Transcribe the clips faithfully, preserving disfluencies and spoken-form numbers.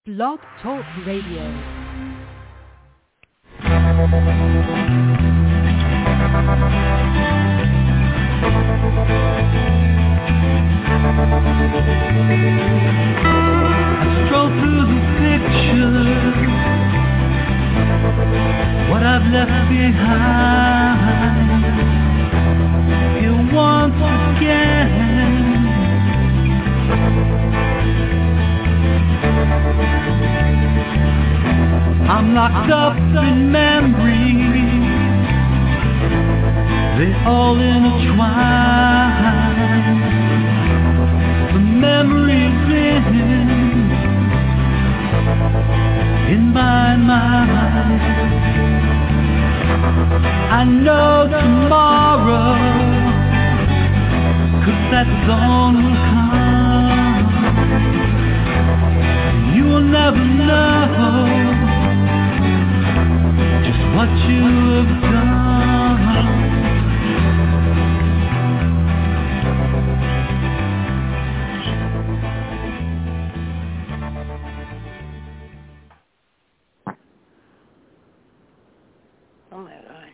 Blog Talk Radio. What I've left behind, you once again. I'm locked up in memories, they all intertwine. The memories in, in my mind. I know tomorrow, 'cause that dawn will come. You will never know just what you have done. Oh my God.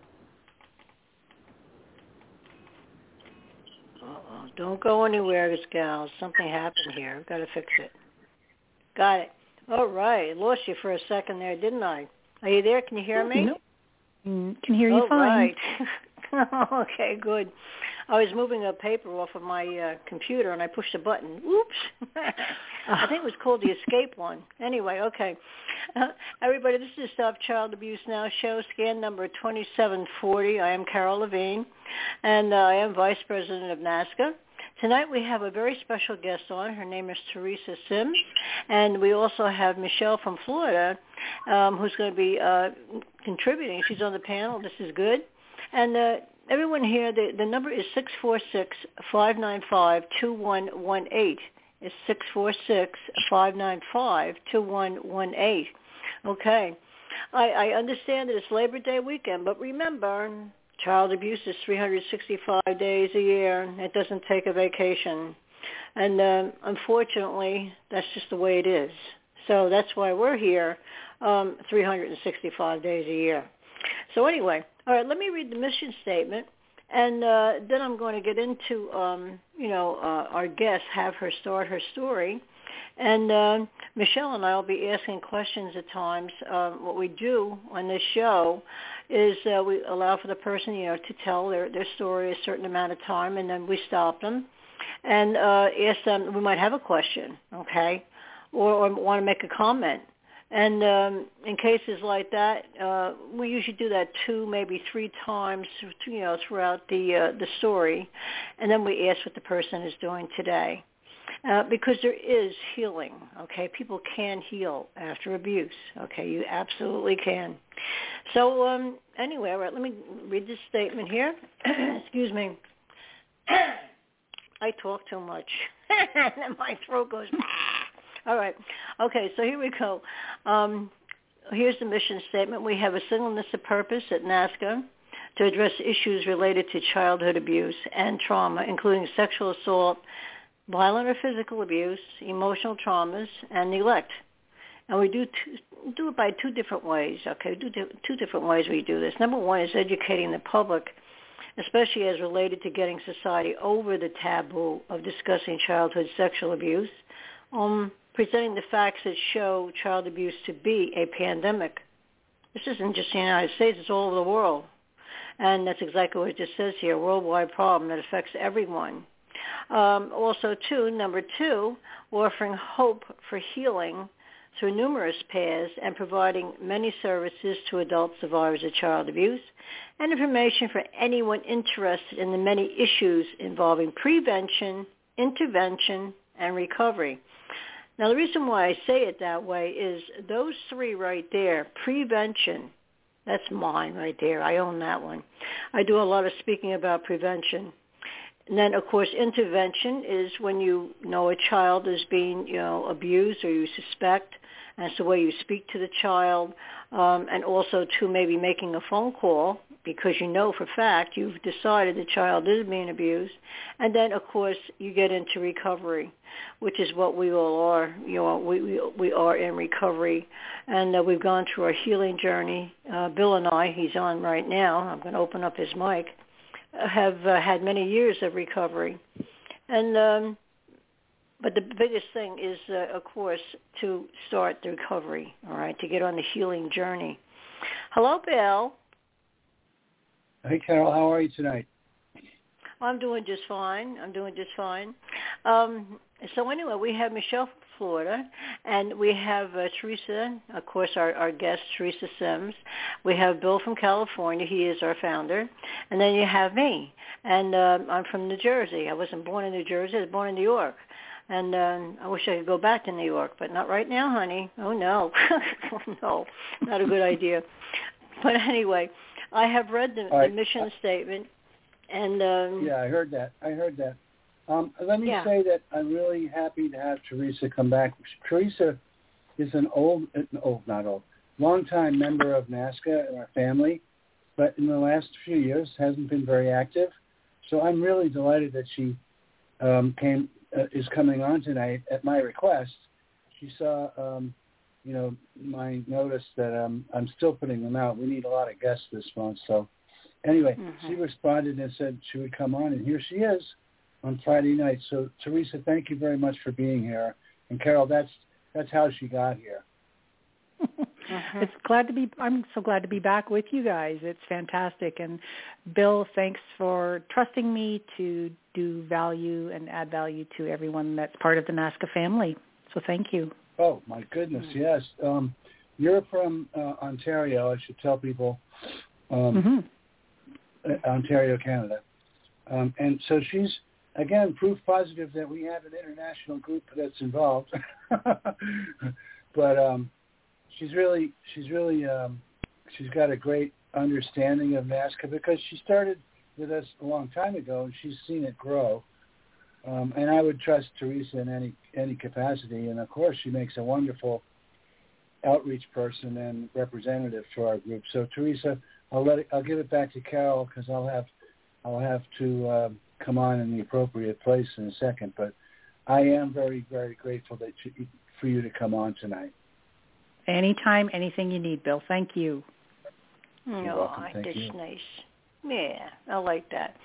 Uh-oh. Don't go anywhere, gals. Something happened here. I've got to fix it. Got it. All right. Lost you for a second there, didn't I? Are you there? Can you hear me? No. Mm, can hear you oh, fine. Right. Okay, good. I was moving a paper off of my uh, computer, and I pushed a button. Oops. I think it was called the escape one. Anyway, okay. Uh, everybody, this is Stop Child Abuse Now show, scan number twenty-seven forty. I am Carol Levine, and uh, I am Vice President of NAASCA. Tonight we have a very special guest on. Her name is Teresa Sims, and we also have Michelle from Florida, um, who's going to be uh, contributing. She's on the panel. This is good. And uh, everyone here, the, the number is six four six, five nine five, two one one eight. It's six four six, five nine five, two one one eight. Okay. I, I understand that it's Labor Day weekend, but remember, child abuse is three hundred sixty-five days a year. It doesn't take a vacation. And uh, unfortunately, that's just the way it is. So that's why we're here um, three hundred sixty-five days a year. So anyway, all right, let me read the mission statement, and uh, then I'm going to get into, um, you know, uh, our guest, have her start her story. And uh, Michelle and I will be asking questions at times. Uh, what we do on this show is uh, we allow for the person, you know, to tell their, their story a certain amount of time, and then we stop them and uh, ask them, we might have a question, okay, or, or want to make a comment. And um, in cases like that, uh, we usually do that two, maybe three times, you know, throughout the uh, the story, and then we ask what the person is doing today, uh, because there is healing. Okay, people can heal after abuse. Okay, you absolutely can. So um, anyway, all right, let me read this statement here. Excuse me. I talk too much, and my throat goes. All right. Okay, so here we go. Um, here's the mission statement. We have a singleness of purpose at NAASCA to address issues related to childhood abuse and trauma, including sexual assault, violent or physical abuse, emotional traumas, and neglect. And we do two, do it by two different ways. Okay, do two different ways we do this. Number one is educating the public, especially as related to getting society over the taboo of discussing childhood sexual abuse. Um, presenting the facts that show child abuse to be a pandemic. This isn't just the United States, it's all over the world. And that's exactly what it just says here, a worldwide problem that affects everyone. Um, also, two, number two, offering hope for healing through numerous paths and providing many services to adult survivors of child abuse and information for anyone interested in the many issues involving prevention, intervention, and recovery. Now, the reason why I say it that way is those three right there, prevention, that's mine right there. I own that one. I do a lot of speaking about prevention. And then, of course, intervention is when you know a child is being, you know, abused or you suspect, and it's the way you speak to the child, um, and also to maybe making a phone call because you know for fact you've decided the child is being abused. And then, of course, you get into recovery, which is what we all are. You know, we we, we are in recovery, and uh, we've gone through our healing journey. Uh, Bill and I, he's on right now. I'm going to open up his mic. Have uh, had many years of recovery, and um, but the biggest thing is, uh, of course, to start the recovery. All right, to get on the healing journey. Hello, Bill. Hey, Carol, how are you tonight? I'm doing just fine. I'm doing just fine. Um, so anyway, we have Michelle from Florida, and we have uh, Teresa, of course, our, our guest, Teresa Sims. We have Bill from California. He is our founder. And then you have me. And uh, I'm from New Jersey. I wasn't born in New Jersey. I was born in New York. And uh, I wish I could go back to New York, but not right now, honey. Oh, no. Oh, no. Not a good idea. But anyway, I have read the, right. the mission statement. And um, yeah, I heard that. I heard that. Um, let me yeah. say that I'm really happy to have Teresa come back. Teresa is an old, old, not old, long-time member of NAASCA in our family, but in the last few years hasn't been very active. So I'm really delighted that she um, came uh, is coming on tonight at my request. She saw, um, you know, my notice that um, I'm still putting them out. We need a lot of guests this month, so. Anyway, mm-hmm. she responded and said she would come on, and here she is on Friday night. So, Teresa, thank you very much for being here. And Carol, that's that's how she got here. uh-huh. It's glad to be. I'm so glad to be back with you guys. It's fantastic. And Bill, thanks for trusting me to do value and add value to everyone that's part of the NAASCA family. So, thank you. Oh my goodness, mm-hmm. yes. Um, you're from uh, Ontario. I should tell people. Um, mm-hmm. Ontario, Canada. Um, and so she's, again, proof positive that we have an international group that's involved. But um, she's really, she's really, um, she's got a great understanding of NAASCA because she started with us a long time ago and she's seen it grow. Um, and I would trust Teresa in any any capacity. And, of course, she makes a wonderful outreach person and representative for our group. So, Teresa, I'll let it, I'll give it back to Carol because I'll have I'll have to uh, come on in the appropriate place in a second. But I am very very grateful that you, for you to come on tonight. Anytime, anything you need, Bill. Thank you. You're oh, welcome. Thank that's you. nice. Yeah, I like that.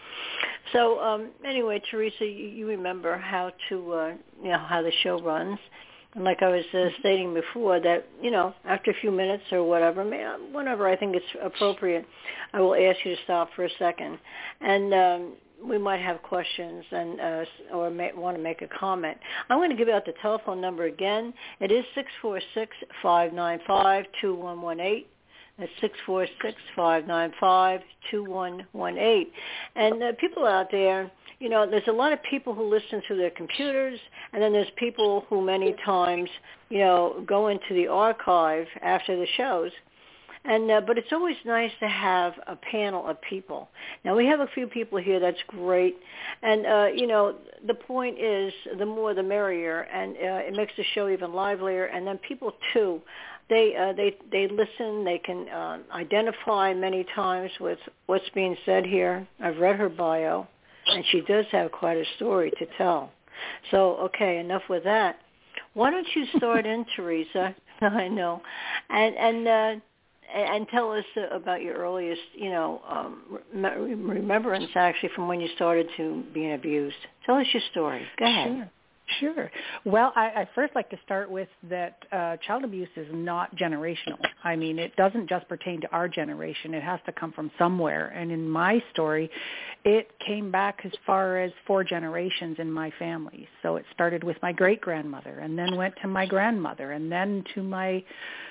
So um, anyway, Teresa, you, you remember how to uh, you know how the show runs. And like I was uh, stating before, that, you know, after a few minutes or whatever, whenever I think it's appropriate, I will ask you to stop for a second. And um, we might have questions and uh, or may want to make a comment. I'm going to give out the telephone number again. It is six four six, five nine five, two one one eight. That's six four six, five nine five, two one one eight. And uh, people out there, you know, there's a lot of people who listen through their computers, and then there's people who many times, you know, go into the archive after the shows. And uh, but it's always nice to have a panel of people. Now, we have a few people here. That's great. And, uh, you know, the point is the more the merrier, and uh, it makes the show even livelier. And then people, too, they uh, they they listen. They can uh, identify many times with what's being said here. I've read her bio, and she does have quite a story to tell. So, okay, enough with that. Why don't you start in, Teresa? I know. And, and, uh, and tell us about your earliest, you know, um, remembrance, actually, from when you started to being abused. Tell us your story. Go ahead. Sure. Sure. Well, I, I first like to start with that uh, child abuse is not generational. I mean, it doesn't just pertain to our generation. It has to come from somewhere. And in my story, it came back as far as four generations in my family. So it started with my great-grandmother and then went to my grandmother and then to my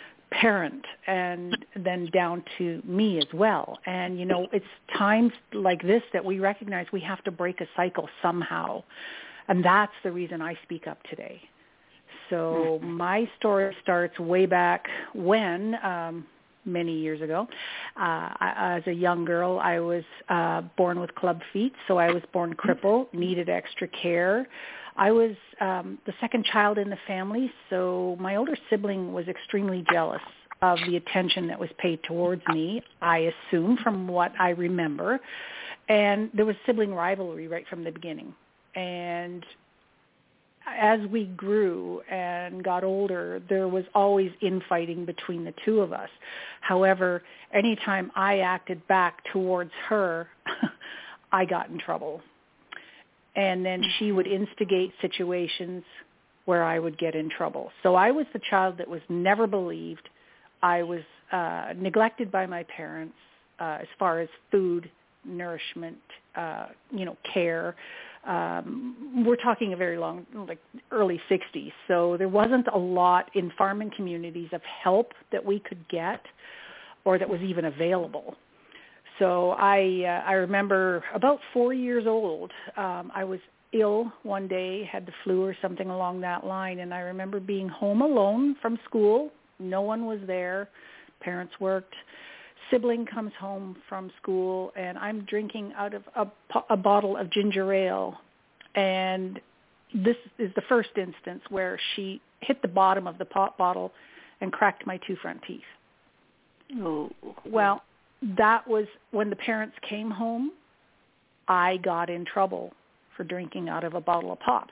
parent and then down to me as well. And, you know, it's times like this that we recognize we have to break a cycle somehow. And that's the reason I speak up today. So my story starts way back when, um, many years ago. Uh, I, as a young girl, I was uh, born with club feet, so I was born crippled, needed extra care. I was um, the second child in the family, so my older sibling was extremely jealous of the attention that was paid towards me, I assume, from what I remember. And there was sibling rivalry right from the beginning. And as we grew and got older, there was always infighting between the two of us. However, anytime I acted back towards her, I got in trouble. And then she would instigate situations where I would get in trouble. So I was the child that was never believed. I was uh, neglected by my parents uh, as far as food, nourishment, uh, you know, care. Um, we're talking a very long, like early sixties. So there wasn't a lot in farming communities of help that we could get or that was even available. So I uh, I remember about four years old, um, I was ill one day, had the flu or something along that line, and I remember being home alone from school. No one was there. Parents worked. Sibling comes home from school, and I'm drinking out of a, a bottle of ginger ale. And this is the first instance where she hit the bottom of the pot bottle and cracked my two front teeth. Oh. Well, that was when the parents came home, I got in trouble for drinking out of a bottle of pop.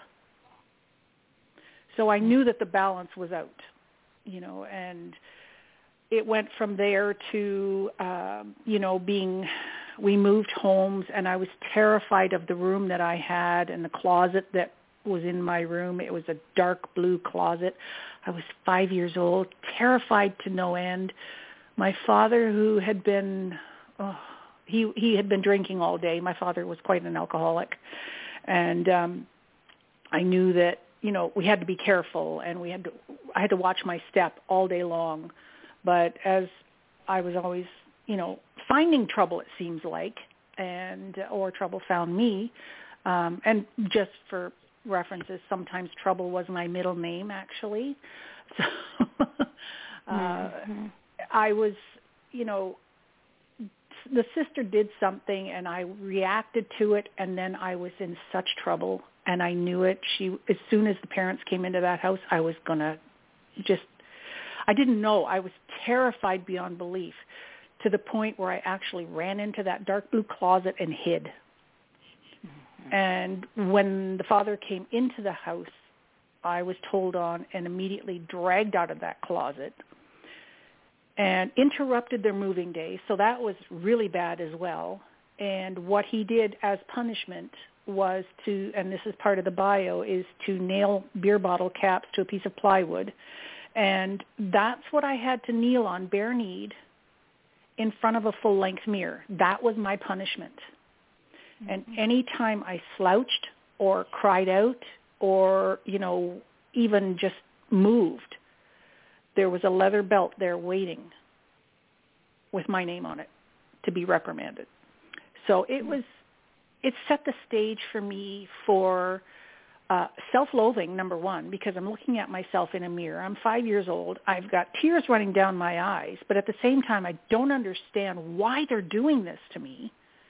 So I knew that the balance was out, you know, and it went from there to, uh, you know, being, we moved homes, and I was terrified of the room that I had and the closet that was in my room. It was a dark blue closet. I was five years old, terrified to no end. My father, who had been, oh, he he had been drinking all day. My father was quite an alcoholic, and um, I knew that, you know, we had to be careful, and we had to. I had to watch my step all day long. But as I was always, you know, finding trouble, it seems like, and or trouble found me. Um, and just for references, sometimes Trouble was my middle name, actually. So. uh, mm-hmm. I was, you know, the sister did something and I reacted to it, and then I was in such trouble, and I knew it. She, as soon as the parents came into that house, I was going to just, I didn't know. I was terrified beyond belief, to the point where I actually ran into that dark blue closet and hid. Mm-hmm. And when the father came into the house, I was told on and immediately dragged out of that closet and interrupted their moving day. So that was really bad as well. And what he did as punishment was to, and this is part of the bio, is to nail beer bottle caps to a piece of plywood. And that's what I had to kneel on, bare-kneed, in front of a full-length mirror. That was my punishment. Mm-hmm. And any time I slouched or cried out or, you know, even just moved, there was a leather belt there waiting with my name on it to be reprimanded. So it was, it set the stage for me for uh, self-loathing, number one, because I'm looking at myself in a mirror. I'm five years old. I've got tears running down my eyes, but at the same time, I don't understand why they're doing this to me.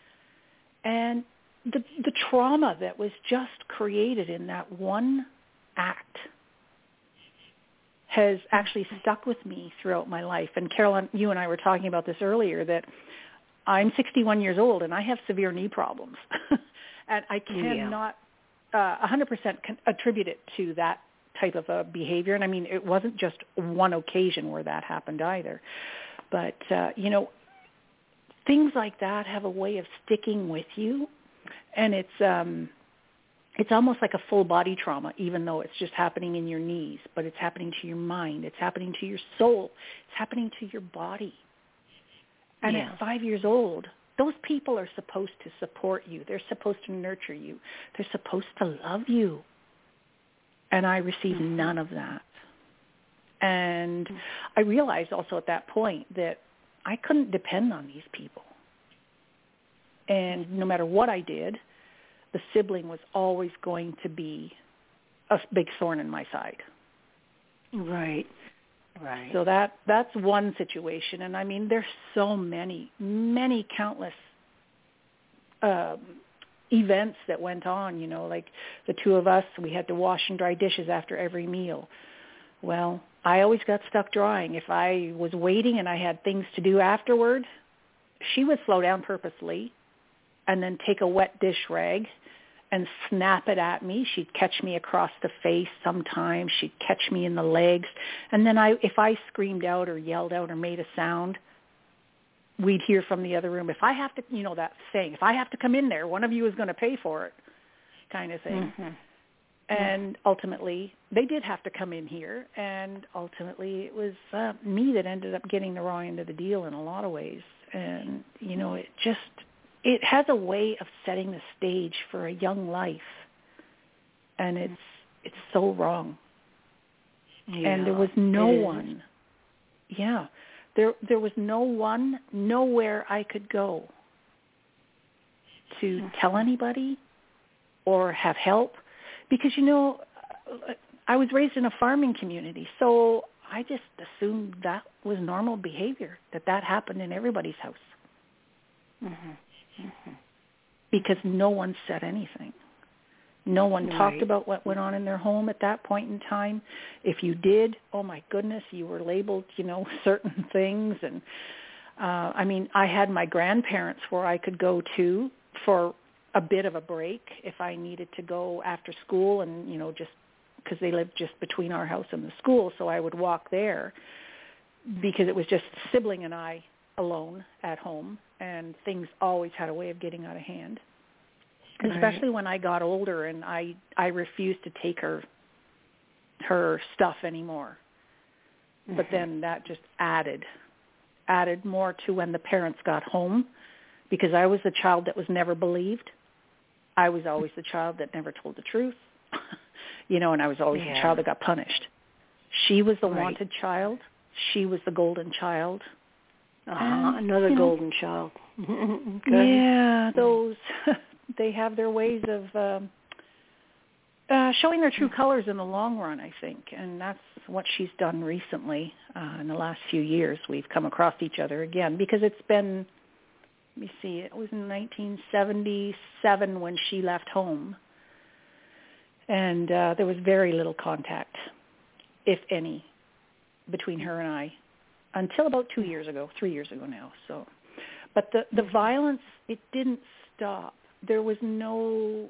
And the the trauma that was just created in that one act has actually stuck with me throughout my life. And Carolyn, you and I were talking about this earlier, that I'm sixty-one years old and I have severe knee problems. And I cannot yeah. uh, one hundred percent can attribute it to that type of a behavior. And I mean, it wasn't just one occasion where that happened either. But, uh, you know, things like that have a way of sticking with you. And it's... Um, It's almost like a full body trauma, even though it's just happening in your knees, but it's happening to your mind. It's happening to your soul. It's happening to your body. And yeah. at five years old, those people are supposed to support you. They're supposed to nurture you. They're supposed to love you. And I received mm-hmm. none of that. And I realized also at that point that I couldn't depend on these people. And no matter what I did, the sibling was always going to be a big thorn in my side. Right, right. So that that's one situation. And I mean, there's so many, many countless um, events that went on, you know, like the two of us, we had to wash and dry dishes after every meal. Well, I always got stuck drawing. If I was waiting and I had things to do afterward, she would slow down purposely and then take a wet dish rag and snap it at me. She'd catch me across the face sometimes. She'd catch me in the legs. And then I, if I screamed out or yelled out or made a sound, we'd hear from the other room, if I have to, you know, that saying, if I have to come in there, one of you is going to pay for it, kind of thing. Mm-hmm. And ultimately, they did have to come in here, and ultimately it was uh, me that ended up getting the raw end of the deal in a lot of ways. And, you know, it just, it has a way of setting the stage for a young life, and it's it's so wrong. Yeah, and there was no one, yeah, there there was no one, nowhere I could go to mm-hmm. tell anybody or have help. Because, you know, I was raised in a farming community, so I just assumed that was normal behavior, that that happened in everybody's house. Mm-hmm. Mm-hmm. Because no one said anything. No one right. talked about what went on in their home at that point in time. If you did, oh, my goodness, you were labeled, you know, certain things. And, uh, I mean, I had my grandparents where I could go to for a bit of a break if I needed to go after school, and, you know, just because they lived just between our house and the school, so I would walk there because it was just sibling and I alone at home, and things always had a way of getting out of hand, right. especially when I got older and I, I refused to take her her stuff anymore. Mm-hmm. But then that just added, added more to when the parents got home, because I was the child that was never believed. I was always the child that never told the truth, you know, and I was always yeah. the child that got punished. She was the right. wanted child. She was the golden child. Uh-huh. And, Another golden know, child. yeah, those, they have their ways of um, uh, showing their true colors in the long run, I think, and that's what she's done recently. Uh, in the last few years, we've come across each other again, because it's been, let me see, it was in nineteen seventy-seven when she left home. And uh, there was very little contact, if any, between her and I until about two years ago, three years ago now. So, but the, the violence, it didn't stop. There was no,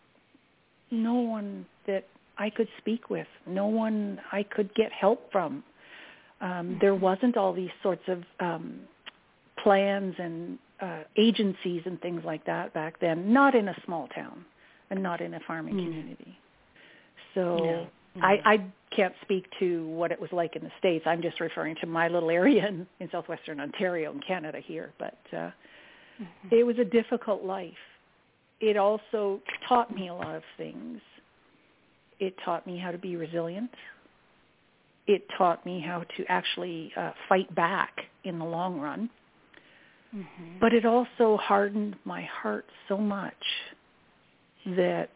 no one that I could speak with, no one I could get help from. Um, there wasn't all these sorts of um, plans and Uh, agencies and things like that back then, not in a small town and not in a farming mm. community. So yeah. Mm. I, I can't speak to what it was like in the States. I'm just referring to my little area in, in southwestern Ontario in Canada here. But uh, mm-hmm. it was a difficult life. It also taught me a lot of things. It taught me how to be resilient. It taught me how to actually uh, fight back in the long run. Mm-hmm. But it also hardened my heart so much that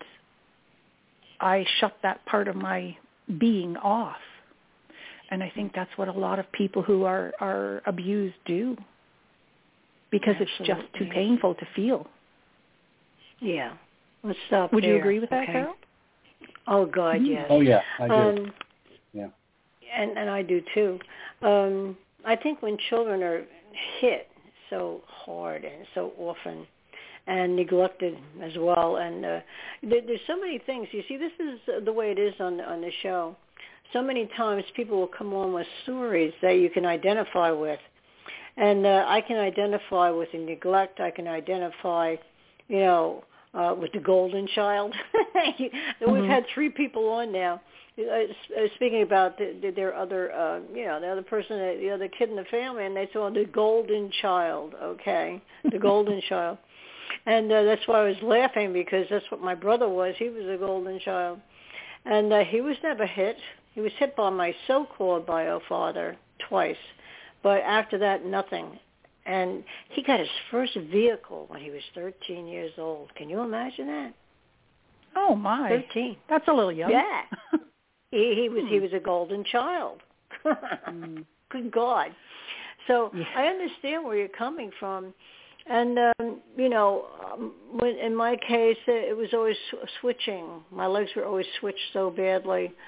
I shut that part of my being off. And I think that's what a lot of people who are, are abused do, because Absolutely. It's just too painful to feel. Yeah. Let's stop Would there. you agree with that, okay. Carol? Oh, God, mm-hmm. yes. Oh, yeah, I do. Um, yeah. And, and I do, too. Um, I think when children are hit so hard and so often and neglected as well, and uh, there, there's so many things. You see, this is the way it is on, on the show. So many times people will come on with stories that you can identify with. And uh, I can identify with the neglect. I can identify, you know, uh, with the golden child. mm-hmm. We've had three people on now. Uh, speaking about the, the, their other, uh, you know, the other person, the other kid in the family, and they saw the golden child, okay, the golden child. And uh, that's why I was laughing, because that's what my brother was. He was a golden child. And uh, he was never hit. He was hit by my so-called bio father twice. But after that, nothing. And he got his first vehicle when he was thirteen years old. Can you imagine that? Oh, my. thirteen. That's a little young. Yeah. He, he was he was a golden child. mm. Good God. So yeah. I understand where you're coming from. And, um, you know, um, when, in my case, it was always sw- switching. My legs were always switched so badly.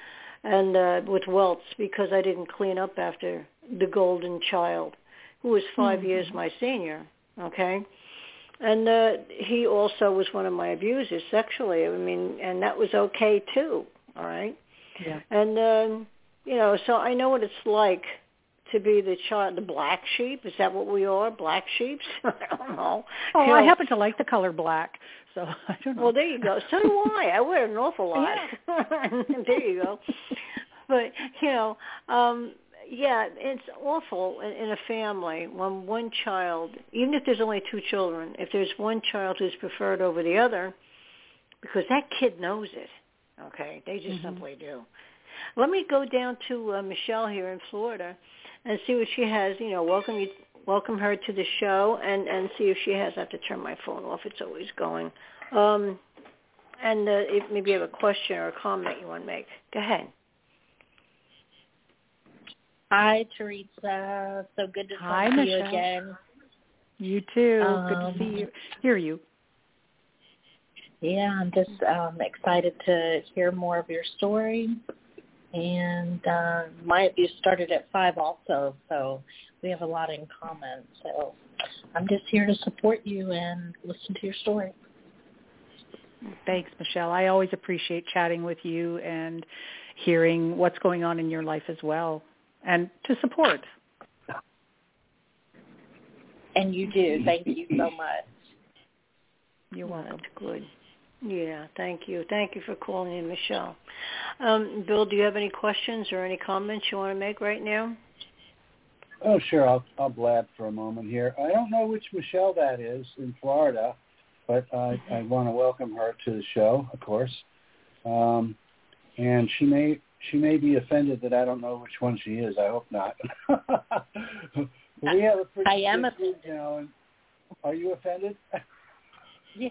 and uh, with welts because I didn't clean up after the golden child, who was five mm-hmm. years my senior, okay? And uh, he also was one of my abusers sexually. I mean, and that was okay too, all right? Yeah. And, um, you know, so I know what it's like to be the child, the black sheep. Is that what we are, black sheeps? I don't know. Oh, you I know, happen to like the color black, so I don't know. Well, there you go. So do I. I wear it an awful lot. Yeah. There you go. But, you know, um, yeah, it's awful in, in a family when one child, even if there's only two children, if there's one child who's preferred over the other, because that kid knows it, okay? They just mm-hmm. simply do. Let me go down to uh, Michelle here in Florida and see what she has. You know, welcome you, welcome her to the show, and, and see if she has. I have to turn my phone off. It's always going. Um, and uh, if maybe you have a question or a comment you want to make. Go ahead. Hi, Teresa. So good to talk Hi, to Michelle. you again. You too. Um, good to see you. Hear you. Yeah, I'm just um, excited to hear more of your story. And uh, my abuse started at five also, so we have a lot in common. So I'm just here to support you and listen to your story. Thanks, Michelle. I always appreciate chatting with you and hearing what's going on in your life as well, and to support. And you do. Thank you so much. You're welcome. That's good. Yeah, thank you. Thank you for calling in, Michelle. Um, Bill, do you have any questions or any comments you want to make right now? Oh, sure. I'll, I'll blab for a moment here. I don't know which Michelle that is in Florida, but uh, mm-hmm. I want to welcome her to the show, of course. Um, and she may she may be offended that I don't know which one she is. I hope not. we have a pretty I am good, offended. You know, and are you offended? Yeah.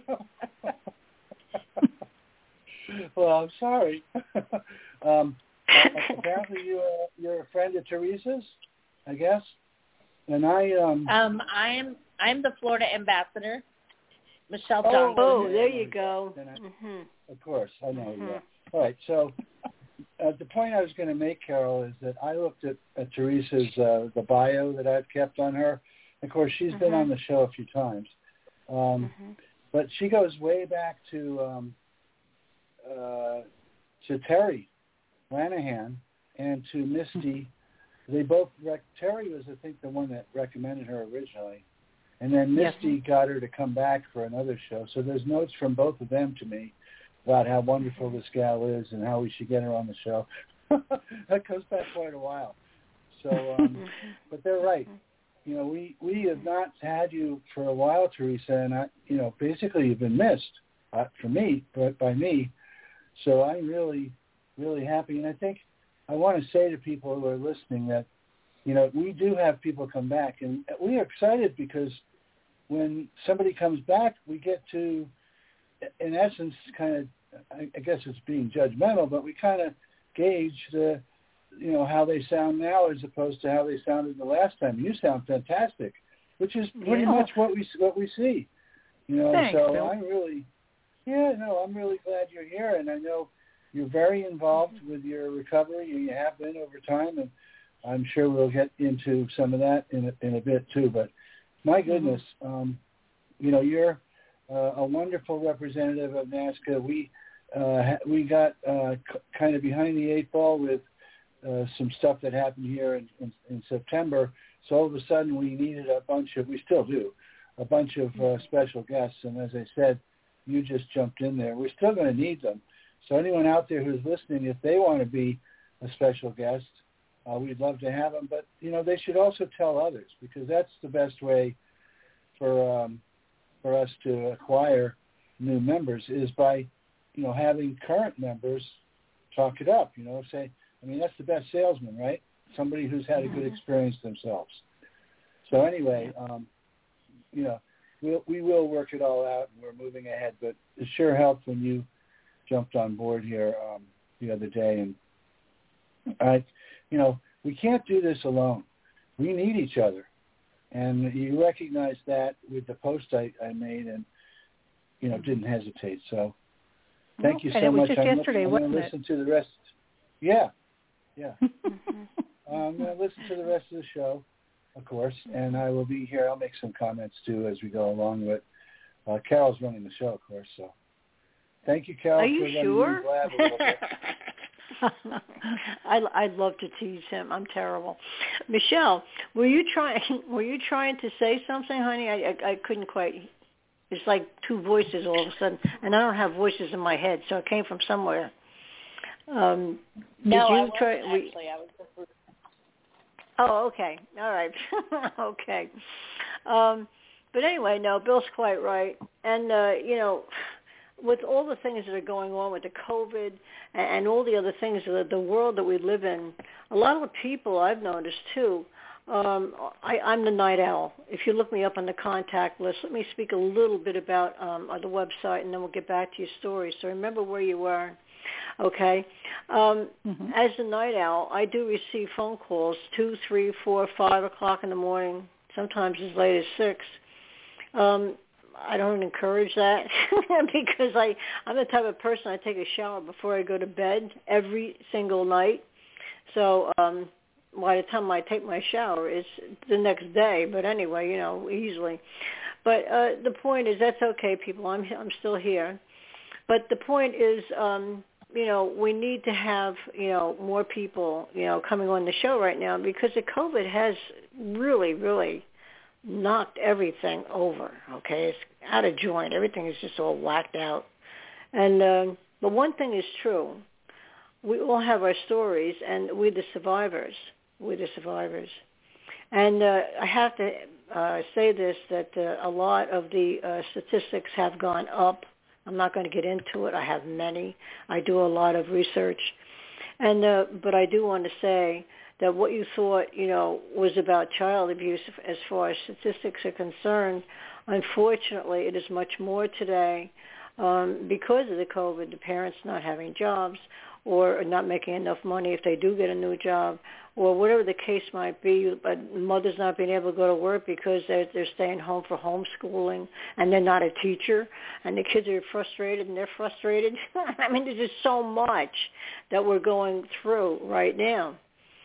Well, I'm sorry. um, apparently, you uh, you're a friend of Teresa's, I guess. And I um. Um, I'm I'm the Florida ambassador, Michelle Oh, Johnson. oh, there you go. I, mm-hmm. Of course, I know. Mm-hmm. Yeah. All right. So, uh, the point I was going to make, Carol, is that I looked at, at Teresa's uh, the bio that I've kept on her. Of course, she's mm-hmm. been on the show a few times, um, mm-hmm. but she goes way back to. Um, Uh, to Terry Lanahan and to Misty. They both, rec- Terry was, I think, the one that recommended her originally. And then Misty yes. got her to come back for another show. So there's notes from both of them to me about how wonderful this gal is and how we should get her on the show. That goes back quite a while. So, um, but they're right. You know, we, we have not had you for a while, Teresa, and I, you know, basically you've been missed uh, for me, but by me. So I'm really, really happy. And I think I want to say to people who are listening that, you know, we do have people come back. And we are excited because when somebody comes back, we get to, in essence, kind of, I guess it's being judgmental, but we kind of gauge the, you know, how they sound now as opposed to how they sounded the last time. You sound fantastic, which is pretty yeah. much what we what we see. You know, Thanks, so Bill. I'm really... Yeah, no, I'm really glad you're here, and I know you're very involved with your recovery, and you have been over time, and I'm sure we'll get into some of that in a, in a bit too. But my goodness, um, you know, you're uh, a wonderful representative of NAASCA. We uh, we got uh, c- kind of behind the eight ball with uh, some stuff that happened here in, in, in September. So all of a sudden, we needed a bunch of, we still do, a bunch of uh, special guests, and as I said. You just jumped in there. We're still going to need them. So anyone out there who's listening, if they want to be a special guest, uh, we'd love to have them. But, you know, they should also tell others because that's the best way for um, for us to acquire new members is by, you know, having current members talk it up, you know, say, I mean, that's the best salesman, right? Somebody who's had a good experience themselves. So anyway, um, you know, We'll, we will work it all out, and we're moving ahead. But it sure helped when you jumped on board here um, the other day. And, I, you know, we can't do this alone. We need each other. And you recognize that with the post I, I made and, you know, didn't hesitate. So thank you so and it was much. Just I'm, yesterday, I'm wasn't going to listen to the rest. Yeah, Yeah. I'm going to listen to the rest of the show, of course, and I will be here. I'll make some comments, too, as we go along with uh, Carol's running the show, of course. So thank you, Carol, Are for you letting sure? me blab a little bit. I, I'd love to tease him. I'm terrible. Michelle, were you trying? Were you trying to say something, honey? I, I, I couldn't quite. It's like two voices all of a sudden, and I don't have voices in my head, so it came from somewhere. Um, no, did you I wasn't try? actually. I was just. Oh, okay. All right. Okay. Um, but anyway, no, Bill's quite right, and uh, you know. With all the things that are going on with the COVID and all the other things, the, the world that we live in, a lot of the people I've noticed too, um, I, I'm the night owl. If you look me up on the contact list, let me speak a little bit about um, the website, and then we'll get back to your story. So remember where you are, okay? Um, mm-hmm. As a night owl, I do receive phone calls two, three, four, five o'clock in the morning, sometimes as late as six. Um, I don't encourage that because I, I'm the type of person, I take a shower before I go to bed every single night. So um, by the time I take my shower, it's the next day. But anyway, you know, easily. But uh, the point is, that's okay, people. I'm I'm still here. But the point is, um, you know, we need to have, you know, more people, you know, coming on the show right now because the COVID has really, really knocked everything over, okay? It's out of joint. Everything is just all whacked out. And uh, but one thing is true. We all have our stories, and we're the survivors. We're the survivors. And uh, I have to uh, say this, that uh, a lot of the uh, statistics have gone up. I'm not going to get into it. I have many. I do a lot of research. And uh, but I do want to say that what you thought, you know, was about child abuse as far as statistics are concerned, unfortunately, it is much more today um, because of the COVID, the parents not having jobs or not making enough money if they do get a new job, or whatever the case might be, but mothers not being able to go to work because they're, they're staying home for homeschooling and they're not a teacher, and the kids are frustrated and they're frustrated. I mean, there's just so much that we're going through right now.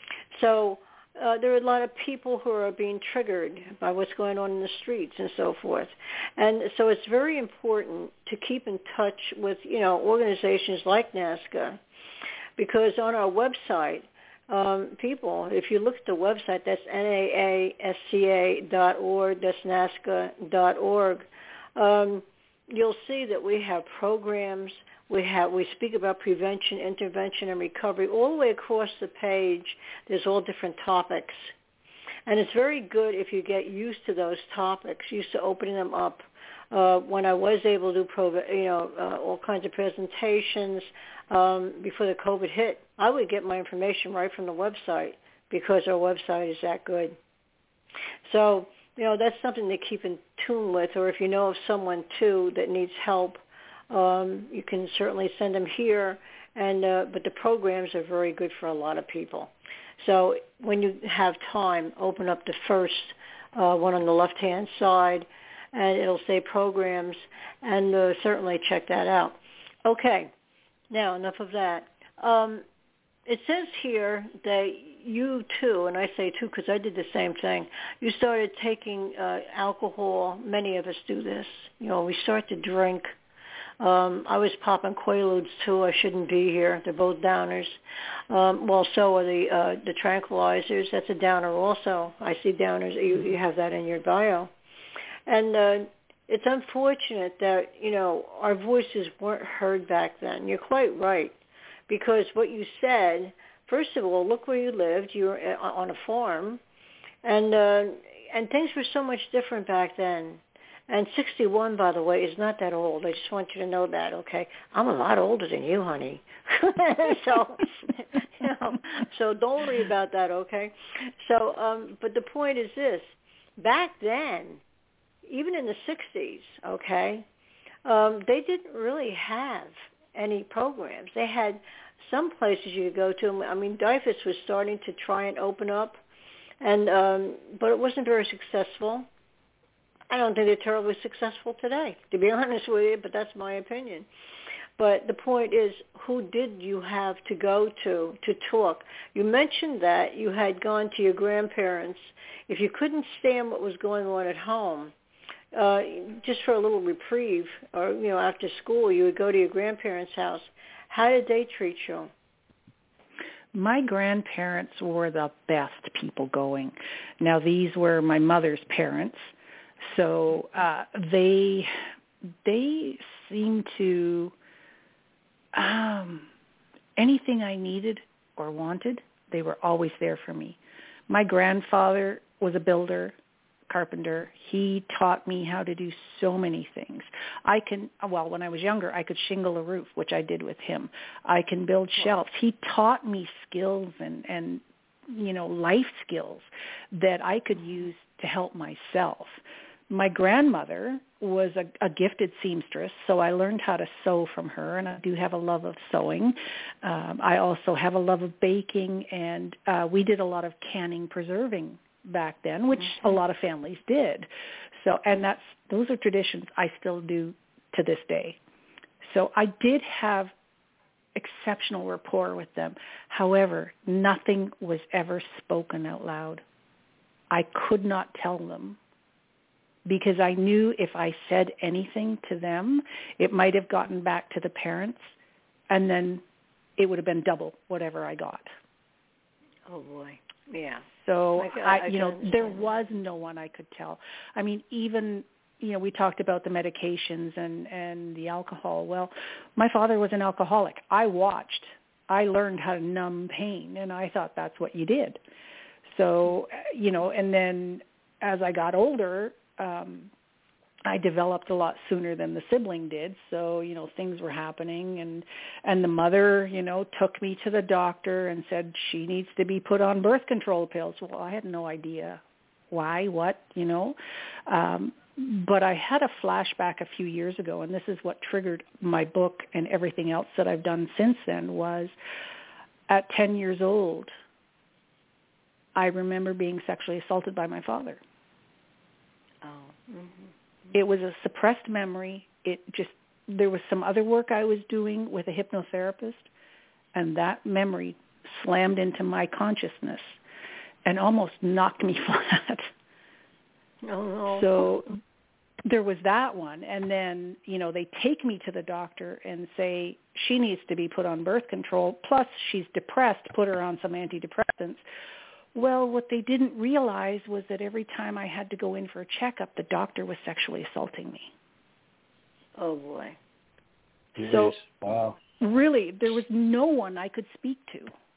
So uh, there are a lot of people who are being triggered by what's going on in the streets and so forth. And so it's very important to keep in touch with, you know, organizations like NAASCA, because on our website, um, people, if you look at the website, that's N A A S C A dot org, that's NAASCA dot org, um, you'll see that we have programs. We have we speak about prevention, intervention, and recovery. All the way across the page, there's all different topics. And it's very good if you get used to those topics, used to opening them up. Uh, when I was able to do, pro, you know, uh, all kinds of presentations um, before the COVID hit, I would get my information right from the website because our website is that good. So, you know, that's something to keep in tune with. Or if you know of someone, too, that needs help, Um, you can certainly send them here, and uh, but the programs are very good for a lot of people. So when you have time, open up the first uh, one on the left-hand side, and it'll say programs, and uh, certainly check that out. Okay, now enough of that. Um, it says here that you too, and I say too because I did the same thing, you started taking uh, alcohol. Many of us do this. You know, we start to drink. Um, I was popping Quaaludes too. I shouldn't be here. They're both downers. Um, well, so are the uh, the tranquilizers. That's a downer also. I see downers. You, you have that in your bio. And uh, it's unfortunate that, you know, our voices weren't heard back then. You're quite right. Because what you said, first of all, look where you lived. You were on a farm. And, uh, and things were so much different back then. And sixty-one, by the way, is not that old. I just want you to know that, okay? I'm a lot older than you, honey. so, you know, so don't worry about that, okay? So, um, but the point is this. Back then, even in the sixties, okay, um, they didn't really have any programs. They had some places you could go to. I mean, DYFS was starting to try and open up, and um, but it wasn't very successful. I don't think they're terribly successful today, to be honest with you, but that's my opinion. But the point is, who did you have to go to to talk? You mentioned that you had gone to your grandparents. If you couldn't stand what was going on at home, uh, just for a little reprieve, or you know, after school, you would go to your grandparents' house. How did they treat you? My grandparents were the best people going. Now, these were my mother's parents, so uh, they they seemed to um, anything I needed or wanted, they were always there for me. My grandfather was a builder, carpenter. He taught me how to do so many things. I can, well, when I was younger, I could shingle a roof, which I did with him. I can build shelves. He taught me skills and, and, you know, life skills that I could use to help myself. My grandmother was a, a gifted seamstress, so I learned how to sew from her, and I do have a love of sewing. Um, I also have a love of baking, and uh, we did a lot of canning, preserving back then, which mm-hmm. a lot of families did. So, and that's those are traditions I still do to this day. So I did have exceptional rapport with them. However, nothing was ever spoken out loud. I could not tell them, because I knew if I said anything to them, it might have gotten back to the parents, and then it would have been double whatever I got. Oh, boy. Yeah. So, I, I, I you know, understand. there was no one I could tell. I mean, even, you know, we talked about the medications and, and the alcohol. Well, my father was an alcoholic. I watched. I learned how to numb pain, and I thought that's what you did. So, you know, and then as I got older, um, I developed a lot sooner than the sibling did. So, you know, things were happening, and, and the mother, you know, took me to the doctor and said she needs to be put on birth control pills. Well, I had no idea why, what, you know. Um, but I had a flashback a few years ago, and this is what triggered my book and everything else that I've done since then, was at ten years old, I remember being sexually assaulted by my father. Oh. Mm-hmm. It was a suppressed memory. It just, there was some other work I was doing with a hypnotherapist, and that memory slammed into my consciousness and almost knocked me flat. Oh, no. So there was that one. And then, you know, they take me to the doctor and say she needs to be put on birth control, plus she's depressed, put her on some antidepressants. Well, what they didn't realize was that every time I had to go in for a checkup, the doctor was sexually assaulting me. Oh, boy. So, wow. really, there was no one I could speak to.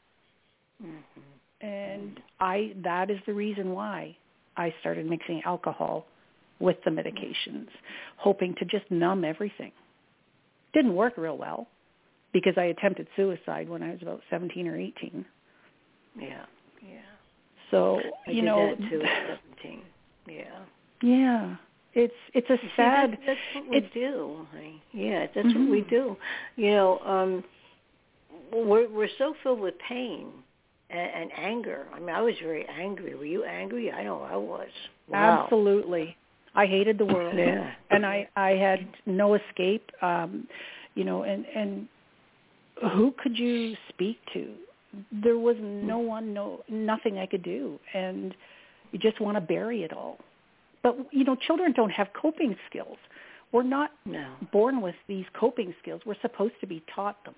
Mm-hmm. And I that is the reason why I started mixing alcohol with the medications, hoping to just numb everything. Didn't work real well, because I attempted suicide when I was about seventeen or eighteen. Yeah, yeah. So, I you did know, that too at seventeen. Yeah. Yeah. It's it's a See, sad. That's, that's what we it's, do. Honey. Yeah, that's mm-hmm. what we do. You know, um, we're we're so filled with pain and, and anger. I mean, I was very angry. Were you angry? I know I was. Wow. Absolutely. I hated the world, yeah. and I I had no escape. Um, you know, and and who could you speak to? There was no one, no nothing I could do, and you just want to bury it all. But, you know, children don't have coping skills. We're not no. born with these coping skills. We're supposed to be taught them.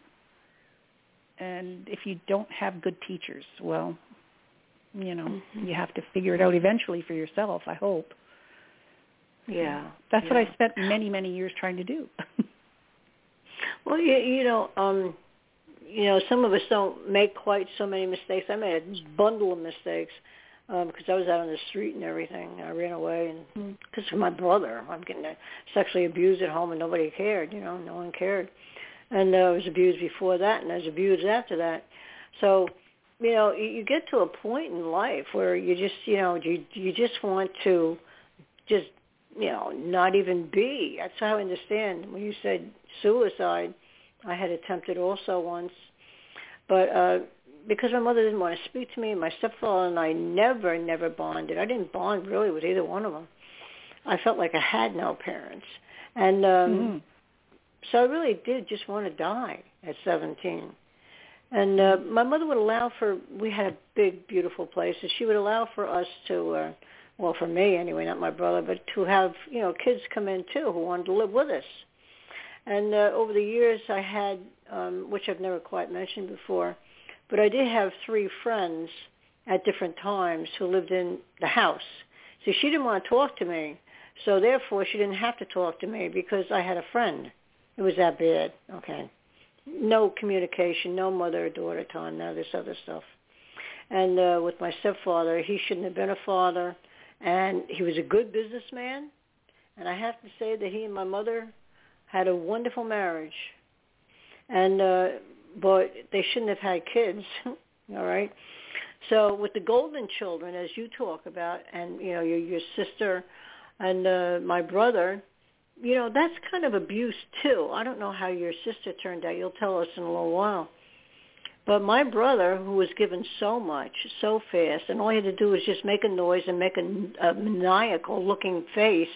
And if you don't have good teachers, well, you know, mm-hmm. you have to figure it out eventually for yourself, I hope. Yeah. That's yeah. what I spent many, many years trying to do. Well, you, you know, um, you know, some of us don't make quite so many mistakes. I made a bundle of mistakes. Um, because I was out on the street and everything. I ran away, and because of my brother, I'm getting sexually abused at home, and nobody cared. You know, no one cared. And uh, I was abused before that, and I was abused after that. So, you know, you, you get to a point in life where you just, you know, you you just want to, just, you know, not even be. That's how I understand when you said suicide. I had attempted also once, but. uh Because my mother didn't want to speak to me, my stepfather and I never, never bonded. I didn't bond really with either one of them. I felt like I had no parents. And um, mm-hmm. So I really did just want to die at seventeen. And uh, my mother would allow for, we had a big, beautiful place, and she would allow for us to, uh, well, for me anyway, not my brother, but to have, you know, kids come in too who wanted to live with us. And uh, over the years I had, um, which I've never quite mentioned before, but I did have three friends at different times who lived in the house. So she didn't want to talk to me, so therefore she didn't have to talk to me because I had a friend. It was that bad, okay. No communication, no mother or daughter time, none of this other stuff. And uh, with my stepfather, he shouldn't have been a father, and he was a good businessman, and I have to say that he and my mother had a wonderful marriage. And uh, but they shouldn't have had kids, all right? So with the golden children, as you talk about, and, you know, your, your sister and uh, my brother, you know, that's kind of abuse, too. I don't know how your sister turned out. You'll tell us in a little while. But my brother, who was given so much, so fast, and all he had to do was just make a noise and make a, a maniacal-looking face,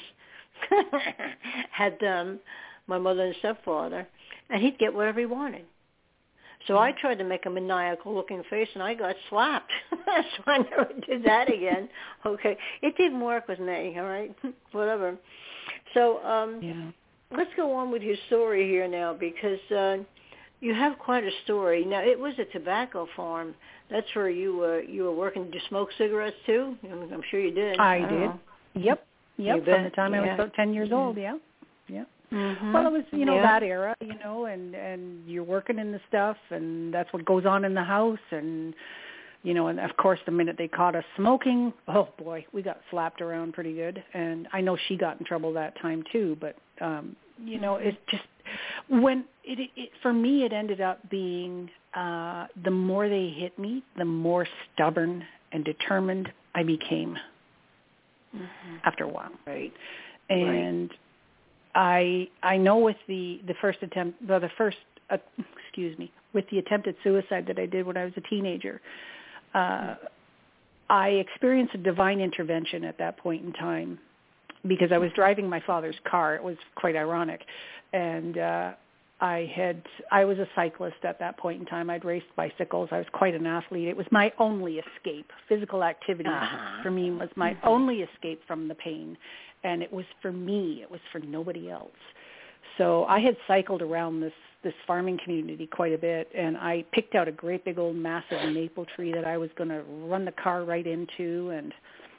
had them, my mother and stepfather, and he'd get whatever he wanted. So I tried to make a maniacal-looking face, and I got slapped. So I never did that again. Okay. It didn't work with me, all right? Whatever. So um, yeah. let's go on with your story here now, because uh, you have quite a story. Now, it was a tobacco farm. That's where you were, you were working. Did you smoke cigarettes, too? I'm sure you did. I, I did. Know. Yep. Yep. From the time yeah. I was about ten years old, yeah. Yeah. Mm-hmm. Well, it was, you know, yeah. that era, you know, and, and you're working in the stuff, and that's what goes on in the house, and, you know, and of course the minute they caught us smoking, oh boy, we got slapped around pretty good. And I know she got in trouble that time too, but, um, you know, it just, when, it, it for me it ended up being, uh, the more they hit me, the more stubborn and determined I became mm-hmm. after a while. Right. And... Right. I I know with the, the first attempt, well, the first, uh, excuse me, with the attempted suicide that I did when I was a teenager, uh, I experienced a divine intervention at that point in time because I was driving my father's car. It was quite ironic. And uh, I had, I was a cyclist at that point in time. I'd raced bicycles. I was quite an athlete. It was my only escape. Physical activity uh-huh. for me was my mm-hmm. only escape from the pain. And it was for me. It was for nobody else. So I had cycled around this, this farming community quite a bit, and I picked out a great big old massive maple tree that I was going to run the car right into. And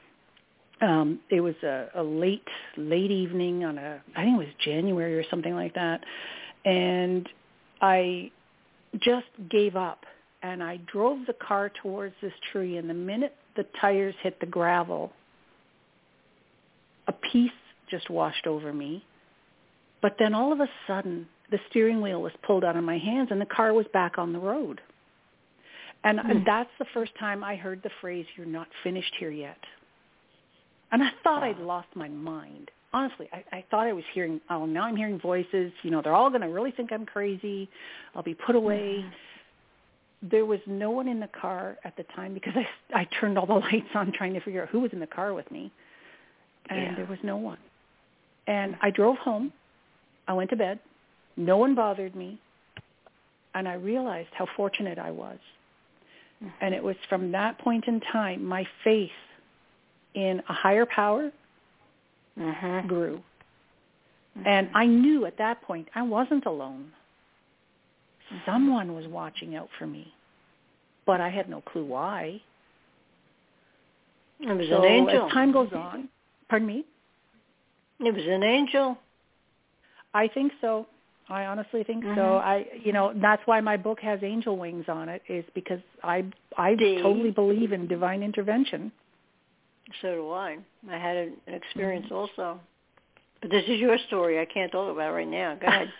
um, it was a, a late, late evening on a, I think it was January or something like that. And I just gave up, and I drove the car towards this tree, and the minute the tires hit the gravel, a peace just washed over me. But then all of a sudden, the steering wheel was pulled out of my hands and the car was back on the road. And mm. that's the first time I heard the phrase, "You're not finished here yet." And I thought I'd lost my mind. Honestly, I, I thought I was hearing, oh, now I'm hearing voices. You know, they're all going to really think I'm crazy. I'll be put away. Mm. There was no one in the car at the time because I, I turned all the lights on trying to figure out who was in the car with me. And yeah. there was no one. And I drove home. I went to bed. No one bothered me. And I realized how fortunate I was. Mm-hmm. And it was from that point in time, my faith in a higher power mm-hmm. grew. Mm-hmm. And I knew at that point I wasn't alone. Mm-hmm. Someone was watching out for me. But I had no clue why. It was so an angel. As time goes on, pardon me? It was an angel. I think so. I honestly think mm-hmm. so. I, you know, that's why my book has angel wings on it, is because I, I D. totally believe in divine intervention. So do I. I had an experience mm-hmm. also. But this is your story. I can't talk about it right now. Go ahead.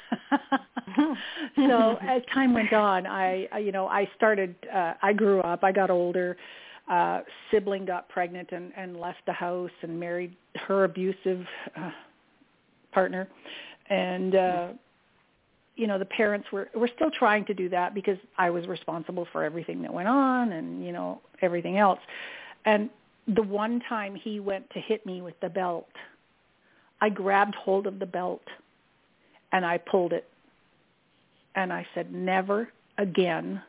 So as time went on, I, I you know, I started, uh, I grew up, I got older. Uh, sibling got pregnant and, and left the house and married her abusive uh, partner. And, uh, you know, the parents were, were still trying to do that because I was responsible for everything that went on and, you know, everything else. And the one time he went to hit me with the belt, I grabbed hold of the belt and I pulled it And I said, never again.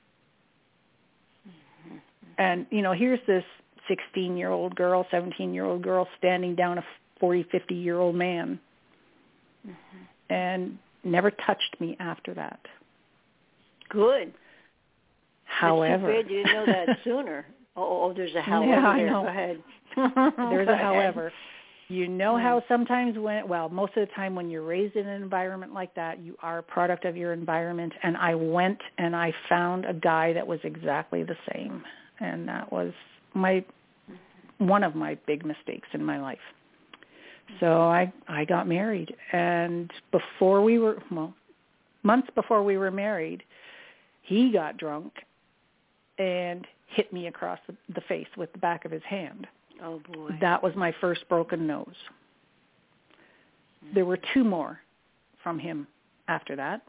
Mm-hmm. And, you know, here's this sixteen-year-old girl, seventeen-year-old girl standing down a forty, fifty-year-old man. Mm-hmm. And never touched me after that. Good. However. That's too bad you didn't know that sooner. Oh, oh, there's a however yeah, I there. know. Go ahead. There's Go a ahead. however. You know how sometimes when, well, most of the time when you're raised in an environment like that, you are a product of your environment. And I went and I found a guy that was exactly the same. And that was my, one of my big mistakes in my life. So I, I got married. And before we were, well, months before we were married, he got drunk and hit me across the, the face with the back of his hand. Oh, boy. That was my first broken nose. There were two more from him after that.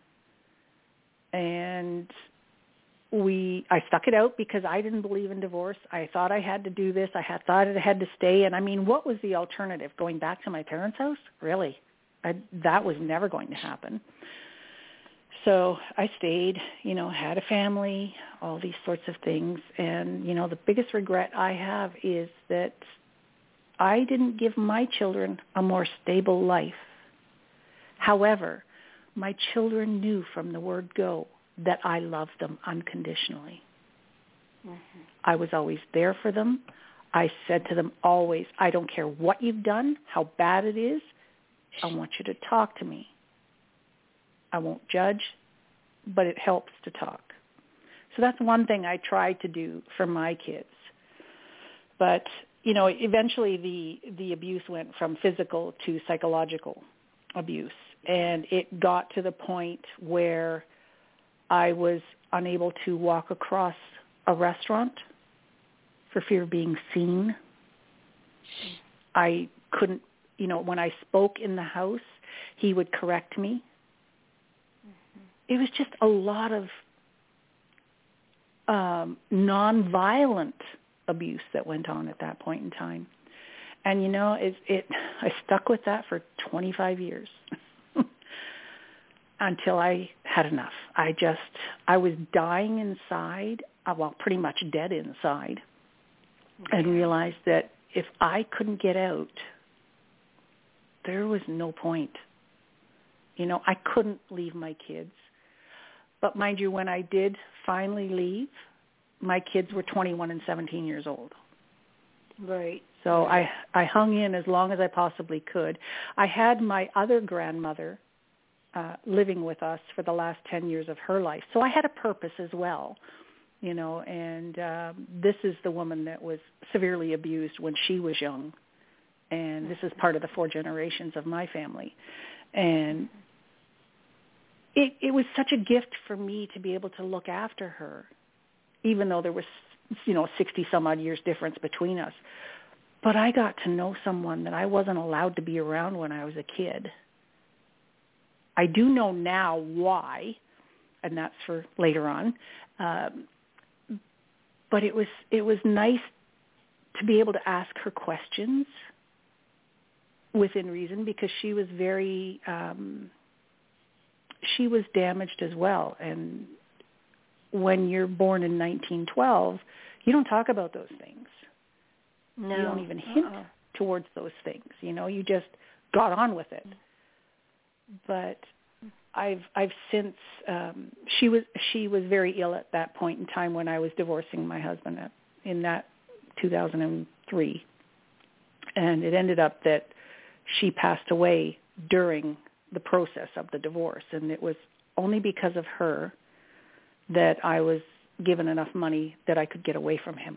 And we, I stuck it out because I didn't believe in divorce. I thought I had to do this. I had thought I had to stay. And I mean, what was the alternative? Going back to my parents' house? Really? I, that was never going to happen. So I stayed, you know, had a family, all these sorts of things. And, you know, the biggest regret I have is that I didn't give my children a more stable life. However, my children knew from the word go that I loved them unconditionally. Mm-hmm. I was always there for them. I said to them always, I don't care what you've done, how bad it is, I want you to talk to me. I won't judge, but it helps to talk. So that's one thing I tried to do for my kids. But, you know, eventually the, the abuse went from physical to psychological abuse. And it got to the point where I was unable to walk across a restaurant for fear of being seen. I couldn't, you know, when I spoke in the house, he would correct me. It was just a lot of um, nonviolent abuse that went on at that point in time. And, you know, it, it I stuck with that for twenty-five years until I had enough. I just, I was dying inside, well, pretty much dead inside, okay. And realized that if I couldn't get out, there was no point. You know, I couldn't leave my kids. But mind you, when I did finally leave, my kids were twenty-one and seventeen years old. Right. So right. I, I hung in as long as I possibly could. I had my other grandmother uh, living with us for the last ten years of her life. So I had a purpose as well, you know, and um, this is the woman that was severely abused when she was young. And this is part of the four generations of my family. And It, it was such a gift for me to be able to look after her, even though there was, you know, sixty some odd years difference between us. But I got to know someone that I wasn't allowed to be around when I was a kid. I do know now why, and that's for later on. Um, but it was it was nice to be able to ask her questions within reason, because she was very. Um, she was damaged as well. And when you're born in nineteen twelve, you don't talk about those things. No. You don't even hint uh-uh. towards those things. You know, you just got on with it. But I've I've since um, she was she was very ill at that point in time when I was divorcing my husband at, in that two thousand three, and it ended up that she passed away during the process of the divorce, and it was only because of her that I was given enough money that I could get away from him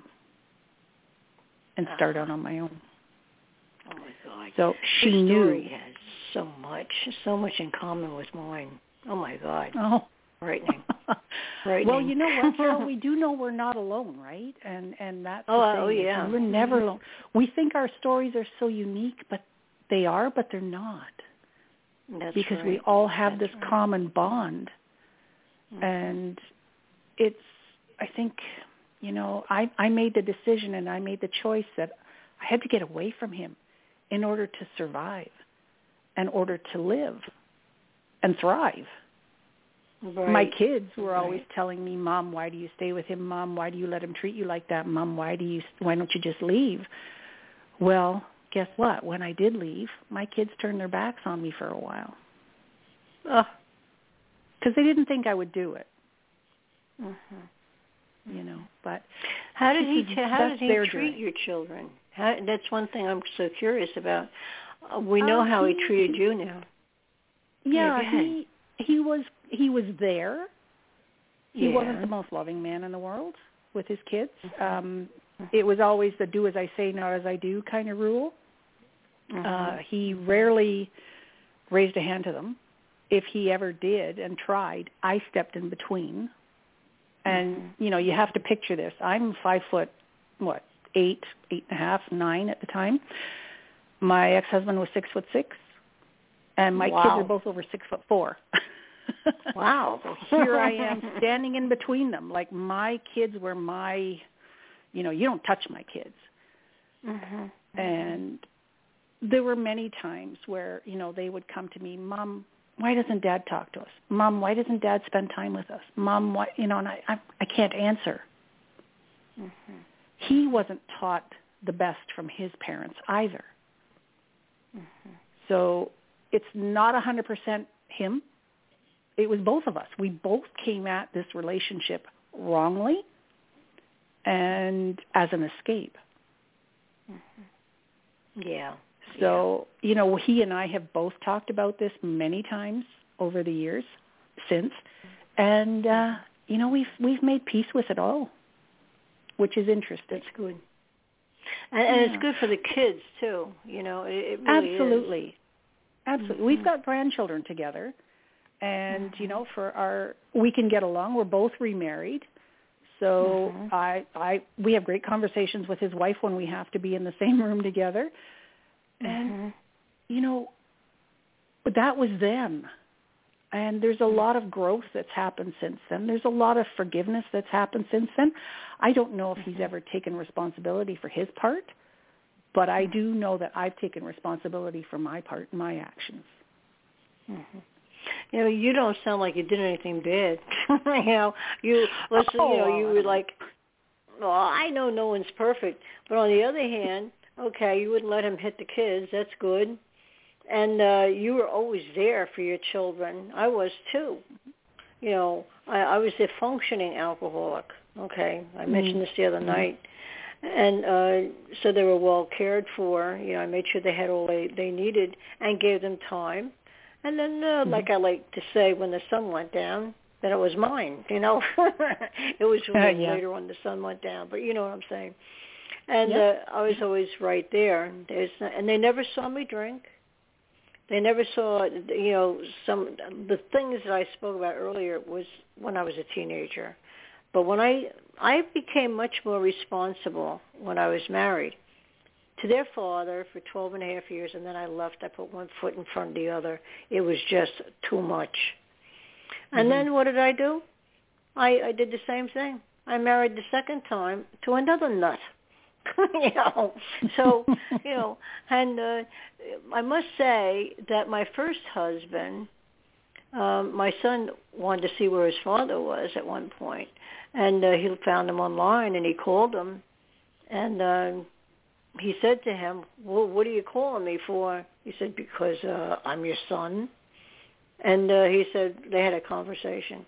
and start out on my own. Oh my God! So she Your knew. Story has so much, so much in common with mine. Oh my God! Oh, frightening. frightening. Well, you know what, Carol? We do know we're not alone, right? And and that's oh, the thing. oh yeah, we're never alone. We think our stories are so unique, but they are, but they're not. That's because right. we all have That's this right. common bond. Mm-hmm. And it's, I think, you know, I, I made the decision and I made the choice that I had to get away from him in order to survive, in order to live and thrive. Right. My kids were right. always telling me, Mom, why do you stay with him? Mom, why do you let him treat you like that? Mom, why do you? Why don't you just leave? Well, guess what? When I did leave, my kids turned their backs on me for a while. Oh. Because they didn't think I would do it. Mm-hmm. You know, but how did he? Is, T- how did he treat doing. your children? How, that's one thing I'm so curious about. Uh, we know uh, how he, he treated you now. Yeah, yeah he he was he was there. He yeah. wasn't the most loving man in the world with his kids. Um, it was always the do as I say, not as I do kind of rule. Mm-hmm. Uh, he rarely raised a hand to them. If he ever did and tried, I stepped in between. And, mm-hmm. you know, you have to picture this. I'm five foot, what, eight, eight and a half, nine at the time. My ex-husband was six foot six, and my wow. kids are both over six foot four. Wow. So here I am standing in between them. Like my kids were my, you know, you don't touch my kids. Mm-hmm. And there were many times where, you know, they would come to me, Mom, why doesn't Dad talk to us? Mom, why doesn't Dad spend time with us? Mom, why, you know, and I, I, I can't answer. Mm-hmm. He wasn't taught the best from his parents either. Mm-hmm. So it's not one hundred percent him. It was both of us. We both came at this relationship wrongly and as an escape. Mm-hmm. Yeah. So, you know, he and I have both talked about this many times over the years since. And, uh, you know, we've we've made peace with it all, which is interesting. That's good. And, and yeah. it's good for the kids, too. You know, it, it really Absolutely. is. Absolutely. Mm-hmm. We've got grandchildren together. And, mm-hmm. you know, for our, we can get along. We're both remarried. So mm-hmm. I, I, we have great conversations with his wife when we have to be in the same room together. And, mm-hmm. you know, that was then. And there's a lot of growth that's happened since then. There's a lot of forgiveness that's happened since then. I don't know if mm-hmm. he's ever taken responsibility for his part, but I do know that I've taken responsibility for my part and my actions. Mm-hmm. You know, you don't sound like you did anything bad. you know, you listen. Oh, you know, you were like, well, I know no one's perfect, but on the other hand, okay, you wouldn't let him hit the kids. That's good, and uh, you were always there for your children. I was too. You know, I, I was a functioning alcoholic. Okay, I mentioned this the other mm-hmm. night, and uh, so they were well cared for. You know, I made sure they had all they they needed and gave them time. And then, uh, mm-hmm. like I like to say, when the sun went down, then it was mine, you know. It was really uh, yeah. later on the sun went down, but you know what I'm saying. And yep. uh, I was always right there. There's, and they never saw me drink. They never saw, you know, some the things that I spoke about earlier was when I was a teenager. But when I I became much more responsible when I was married to their father for twelve and a half years, and then I left. I put one foot in front of the other. It was just too much. And mm-hmm. then what did I do? I, I did the same thing. I married the second time to another nut. you know, so, you know, and uh, I must say that my first husband, um, my son wanted to see where his father was at one point, and uh, he found him online, and he called him, and uh, he said to him, well, what are you calling me for? He said, because uh, I'm your son. And uh, he said, they had a conversation.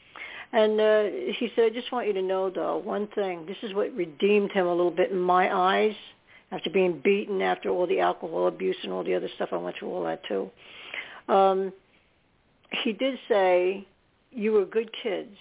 And uh, he said, I just want you to know, though, one thing. This is what redeemed him a little bit in my eyes after being beaten, after all the alcohol abuse and all the other stuff. I went through all that, too. Um, he did say, you were good kids.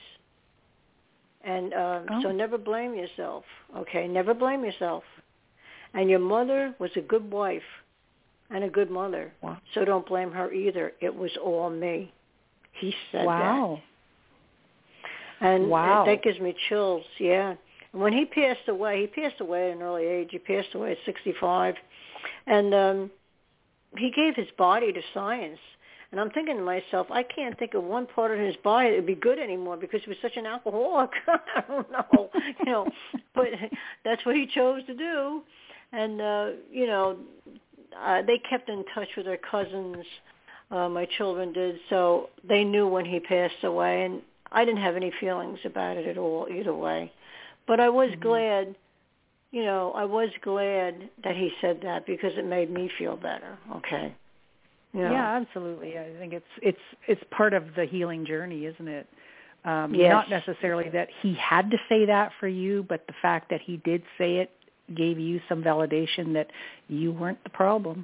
And um, oh. so never blame yourself, okay? Never blame yourself. And your mother was a good wife and a good mother. Wow. So don't blame her either. It was all me. He said wow. that. And wow. that gives me chills, yeah. And when he passed away, he passed away at an early age. He passed away at sixty-five. And um, he gave his body to science. And I'm thinking to myself, I can't think of one part of his body that would be good anymore because he was such an alcoholic. I don't know, you know, but that's what he chose to do. And, uh, you know, uh, they kept in touch with their cousins. Uh, my children did, so they knew when he passed away, and I didn't have any feelings about it at all either way. But I was mm-hmm. glad, you know, I was glad that he said that because it made me feel better. Okay. You know. Yeah, absolutely. I think it's it's it's part of the healing journey, isn't it? Um, yes. Not necessarily that he had to say that for you, but the fact that he did say it gave you some validation that you weren't the problem.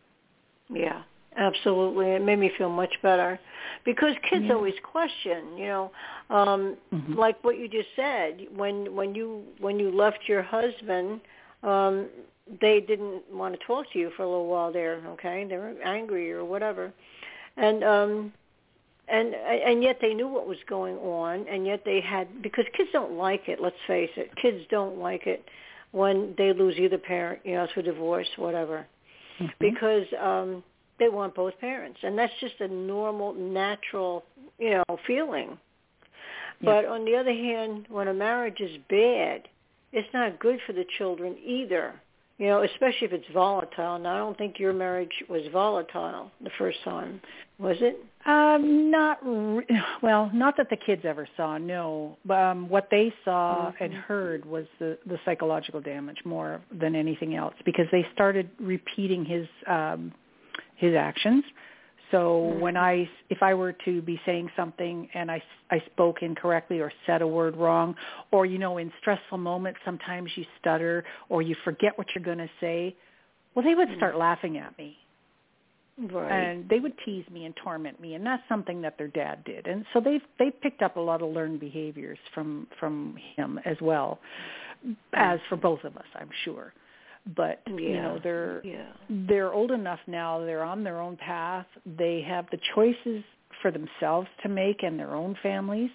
Yeah, absolutely. It made me feel much better because kids yeah. always question, you know, um, mm-hmm. like what you just said. When when you when you left your husband, um, they didn't want to talk to you for a little while there. Okay, they were angry or whatever, and um, and and yet they knew what was going on, and yet they had because kids don't like it. Let's face it, kids don't like it when they lose either parent, you know, through divorce, whatever, mm-hmm. because um, they want both parents, and that's just a normal, natural, you know, feeling. Yeah. But on the other hand, when a marriage is bad, it's not good for the children either, you know, especially if it's volatile. And I don't think your marriage was volatile the first time, was it? Um, not re- well, not that the kids ever saw. No, um, what they saw mm-hmm. and heard was the, the psychological damage more than anything else, because they started repeating his um, his actions. So mm-hmm. when I, if I were to be saying something and I, I spoke incorrectly or said a word wrong, or you know, in stressful moments, sometimes you stutter or you forget what you're going to say. Well, they would start mm-hmm. laughing at me. Right. And they would tease me and torment me, and that's something that their dad did. And so they've they've picked up a lot of learned behaviors from from him as well, as for both of us, I'm sure. But yeah. you know, they're yeah. they're old enough now. They're on their own path. They have the choices for themselves to make and their own families.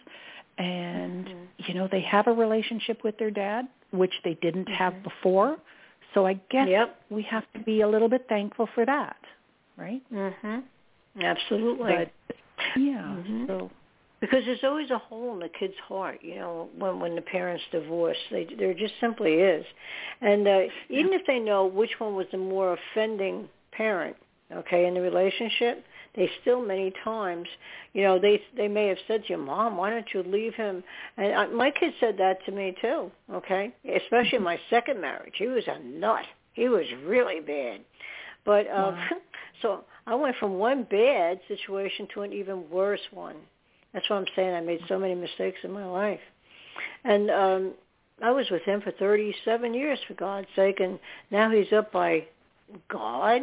And mm-hmm. you know, they have a relationship with their dad, which they didn't mm-hmm. have before. So I guess yep. we have to be a little bit thankful for that. Right? Mhm. Absolutely. But, yeah. Mm-hmm. So because there's always a hole in the kid's heart, you know, when when the parents divorce, they there just simply is, and uh, even if they know which one was the more offending parent, okay, in the relationship, they still many times, you know, they they may have said to you, Mom, why don't you leave him? And I, my kid said that to me too, okay, especially in my second marriage. He was a nut. He was really bad. But um, wow. So I went from one bad situation to an even worse one. That's what I'm saying. I made so many mistakes in my life. And um, I was with him for thirty-seven years, for God's sake, and now he's up by God?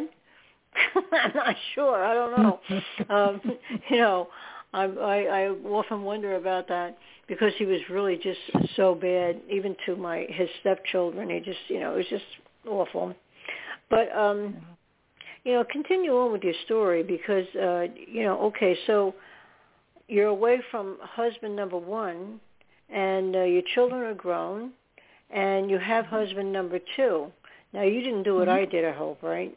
I'm not sure. I don't know. um, you know, I, I, I often wonder about that because he was really just so bad, even to my his stepchildren. He just, you know, it was just awful. But... um You know, continue on with your story because, uh, you know, okay, so you're away from husband number one, and uh, your children are grown, and you have husband number two. Now, you didn't do what mm-hmm. I did, I hope, right?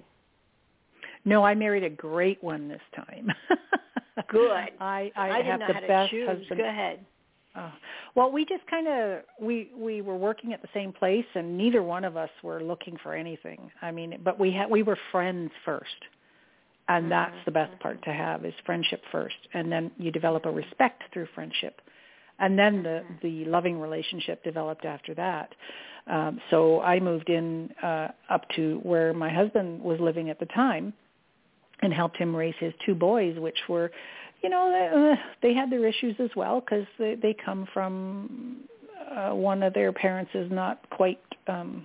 No, I married a great one this time. Good. I, I, I have didn't know the how to best choose. husband. Go ahead. Oh. Well, we just kind of, we, we were working at the same place, and neither one of us were looking for anything. I mean, but we had, we were friends first, and mm-hmm. that's the best part to have is friendship first, and then you develop a respect through friendship, and then the, the loving relationship developed after that. Um, so I moved in uh, up to where my husband was living at the time and helped him raise his two boys, which were... You know, they, uh, they had their issues as well because they, they come from uh, one of their parents is not quite um,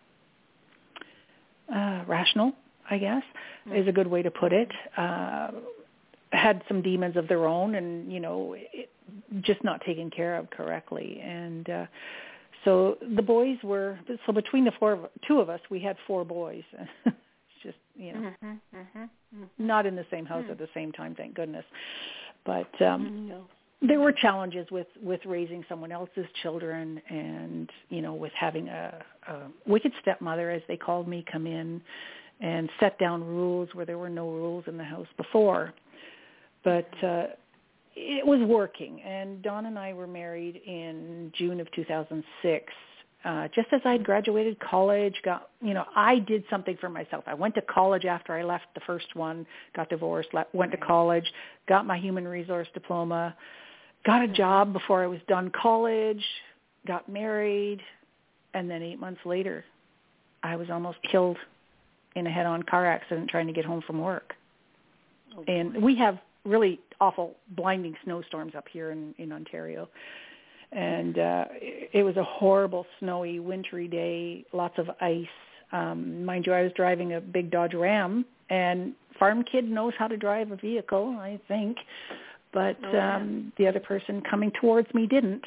uh, rational, I guess, mm-hmm. is a good way to put it. Uh, had some demons of their own and, you know, it, just not taken care of correctly. And uh, so the boys were, so between the four, of, two of us, we had four boys. Just, you know, mm-hmm, mm-hmm, mm-hmm. not in the same house mm. at the same time, thank goodness. But um, no. there were challenges with, with raising someone else's children and, you know, with having a, a wicked stepmother, as they called me, come in and set down rules where there were no rules in the house before. But uh, it was working. And Don and I were married in June of two thousand six. uh, just as I'd graduated college, got, you know, I did something for myself. I went to college after I left the first one, got divorced, left, went to college, got my human resource diploma, got a job before I was done college, got married, and then eight months later, I was almost killed in a head-on car accident trying to get home from work. Oh, and we have really awful, blinding snowstorms up here in, in Ontario. And uh, it, it was a horrible, snowy, wintry day, lots of ice. Um, mind you, I was driving a big Dodge Ram, and farm kid knows how to drive a vehicle, I think. But oh, yeah. um, the other person coming towards me didn't.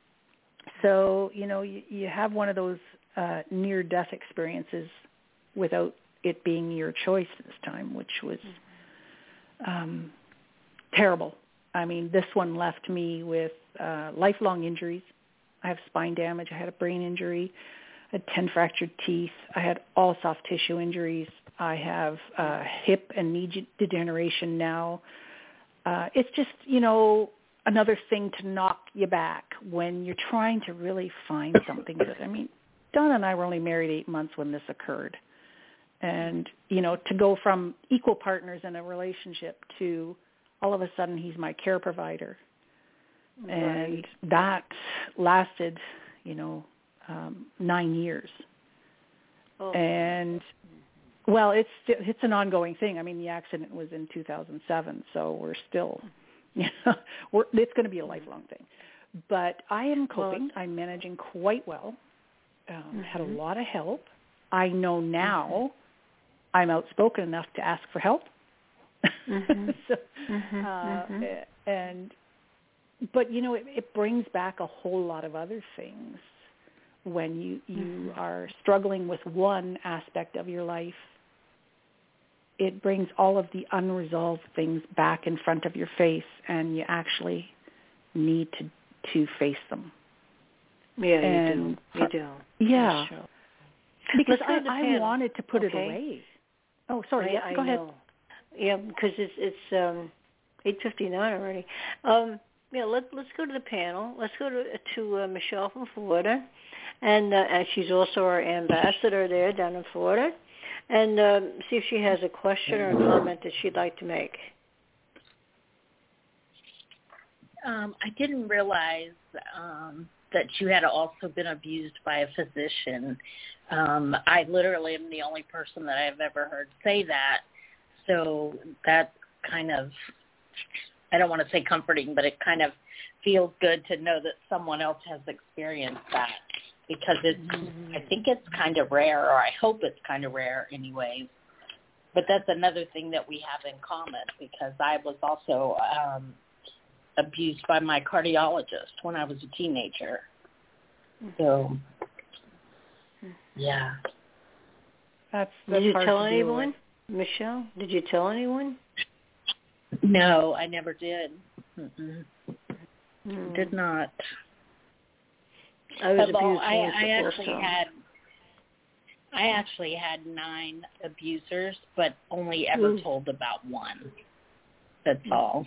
So, you know, you, you have one of those uh, near-death experiences without it being your choice this time, which was um, terrible. I mean, this one left me with uh, lifelong injuries. I have spine damage. I had a brain injury. I had ten fractured teeth. I had all soft tissue injuries. I have uh, hip and knee degeneration now. Uh, it's just, you know, another thing to knock you back when you're trying to really find something good. I mean, Donna and I were only married eight months when this occurred. And, you know, to go from equal partners in a relationship to all of a sudden he's my care provider. Right. And that lasted, you know, um, nine years. Oh. And, well, it's it's an ongoing thing. I mean, the accident was in two thousand seven, so we're still, you know, we're, it's going to be a lifelong thing. But I am coping. Well, I'm managing quite well. Um, mm-hmm. Had a lot of help. I know now mm-hmm. I'm outspoken enough to ask for help. Mm-hmm. so, mm-hmm. Uh, mm-hmm. And, but, you know, it, it brings back a whole lot of other things when you, you mm-hmm. are struggling with one aspect of your life. It brings all of the unresolved things back in front of your face, and you actually need to to face them. Yeah, and, you do. You do. Yeah. Sure. Because I, I wanted to put okay. it away. Oh, sorry. I, yeah, go I ahead. Know. Yeah, because it's it's um, eight fifty-nine already. Um, yeah, let let's go to the panel. Let's go to to uh, Michelle from Florida, and uh, and she's also our ambassador there down in Florida, and um, see if she has a question or a comment that she'd like to make. Um, I didn't realize um, that you had also been abused by a physician. Um, I literally am the only person that I've ever heard say that. So that kind of, I don't want to say comforting, but it kind of feels good to know that someone else has experienced that, because it's, I think it's kind of rare, or I hope it's kind of rare anyway. But that's another thing that we have in common, because I was also um, abused by my cardiologist when I was a teenager. So, yeah. That's, that's Did you hard tell to anyone? With. Michelle, did you tell anyone? No, I never did. Mm-mm. Mm. Did not. I was Although abused. I, I actually also. had, I actually had nine abusers, but only ever Ooh. told about one. That's all.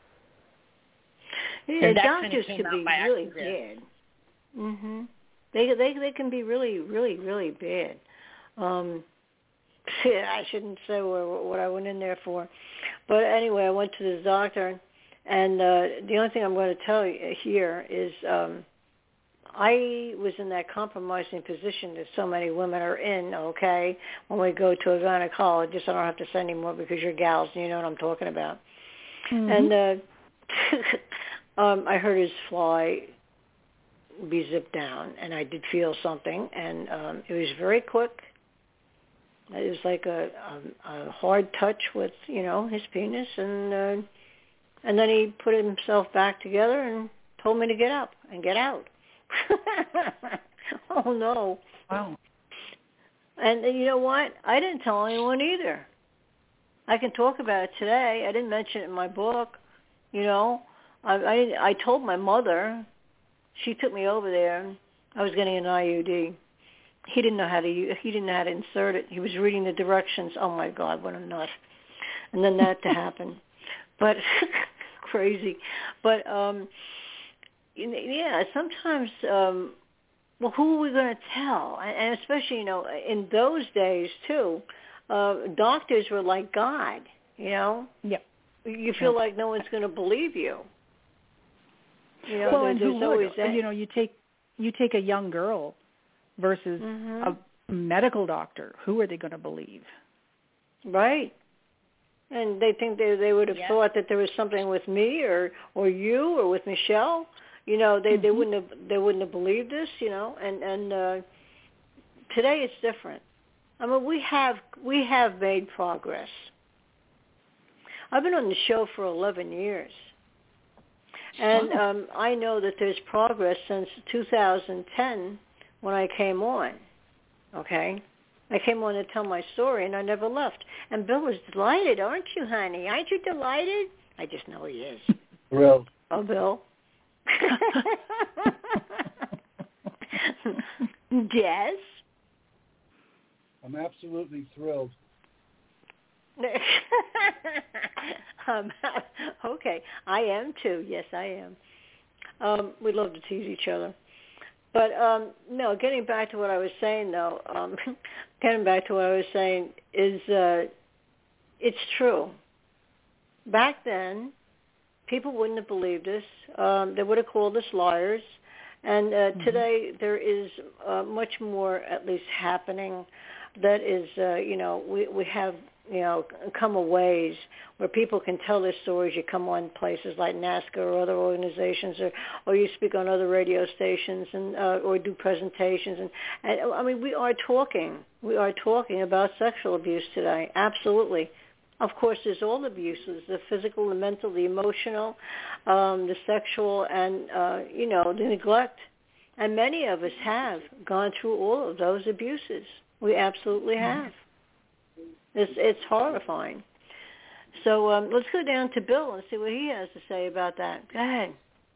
Yeah, doctors can be really bad. Mhm. They they they can be really really really bad. Um, I shouldn't say what, what I went in there for, but anyway, I went to this doctor, and uh, the only thing I'm going to tell you here is um, I was in that compromising position that so many women are in. Okay, when we go to a gynecologist, I don't have to say anymore because you're gals, and you know what I'm talking about. Mm-hmm. And uh, um, I heard his fly be zipped down, and I did feel something, and um, it was very quick. It was like a, a, a hard touch with, you know, his penis, and uh, and then he put himself back together and told me to get up and get out. Oh, no. Wow. And you know what? I didn't tell anyone either. I can talk about it today. I didn't mention it in my book, you know. I, I, I told my mother. She took me over there. I was getting an I U D. He didn't know how to he didn't know how to insert it. He was reading the directions. Oh my God, what a nut! And then that to happen, but crazy. But um, yeah, sometimes um, well, who are we going to tell? And, and especially, you know, in those days too, uh, doctors were like God. You know, yep. You feel yep. like no one's going to believe you. You know, well, there, and there's who would? always that. You know, you take you take a young girl versus mm-hmm. a medical doctor. Who are they going to believe? Right. And they think they they would have yeah. thought that there was something with me or or you or with Michelle. You know, they mm-hmm. they wouldn't have they wouldn't have believed this. You know, and and uh, today it's different. I mean, we have we have made progress. I've been on the show for eleven years, and wow. um, I know that there's progress since two thousand ten when I came on. Okay. I came on to tell my story, and I never left. And Bill is delighted, aren't you, honey? Aren't you delighted? I just know he is. Thrilled. Oh, Bill. Yes. I'm absolutely thrilled. um, okay, I am too. Yes, I am. Um, we love to tease each other. But, um, no, getting back to what I was saying, though, um, getting back to what I was saying is uh, it's true. Back then, people wouldn't have believed us. Um, they would have called us liars. And uh, mm-hmm. today there is uh, much more, at least, happening that is, uh, you know, we, we have, you know, come a ways where people can tell their stories. You come on places like NAASCA or other organizations, or, or you speak on other radio stations, and uh, or do presentations. And, and I mean, we are talking. We are talking about sexual abuse today. Absolutely. Of course, there's all abuses, the physical, the mental, the emotional, um, the sexual, and, uh, you know, the neglect. And many of us have gone through all of those abuses. We absolutely have. It's, it's horrifying. So um, let's go down to Bill and see what he has to say about that. Go ahead.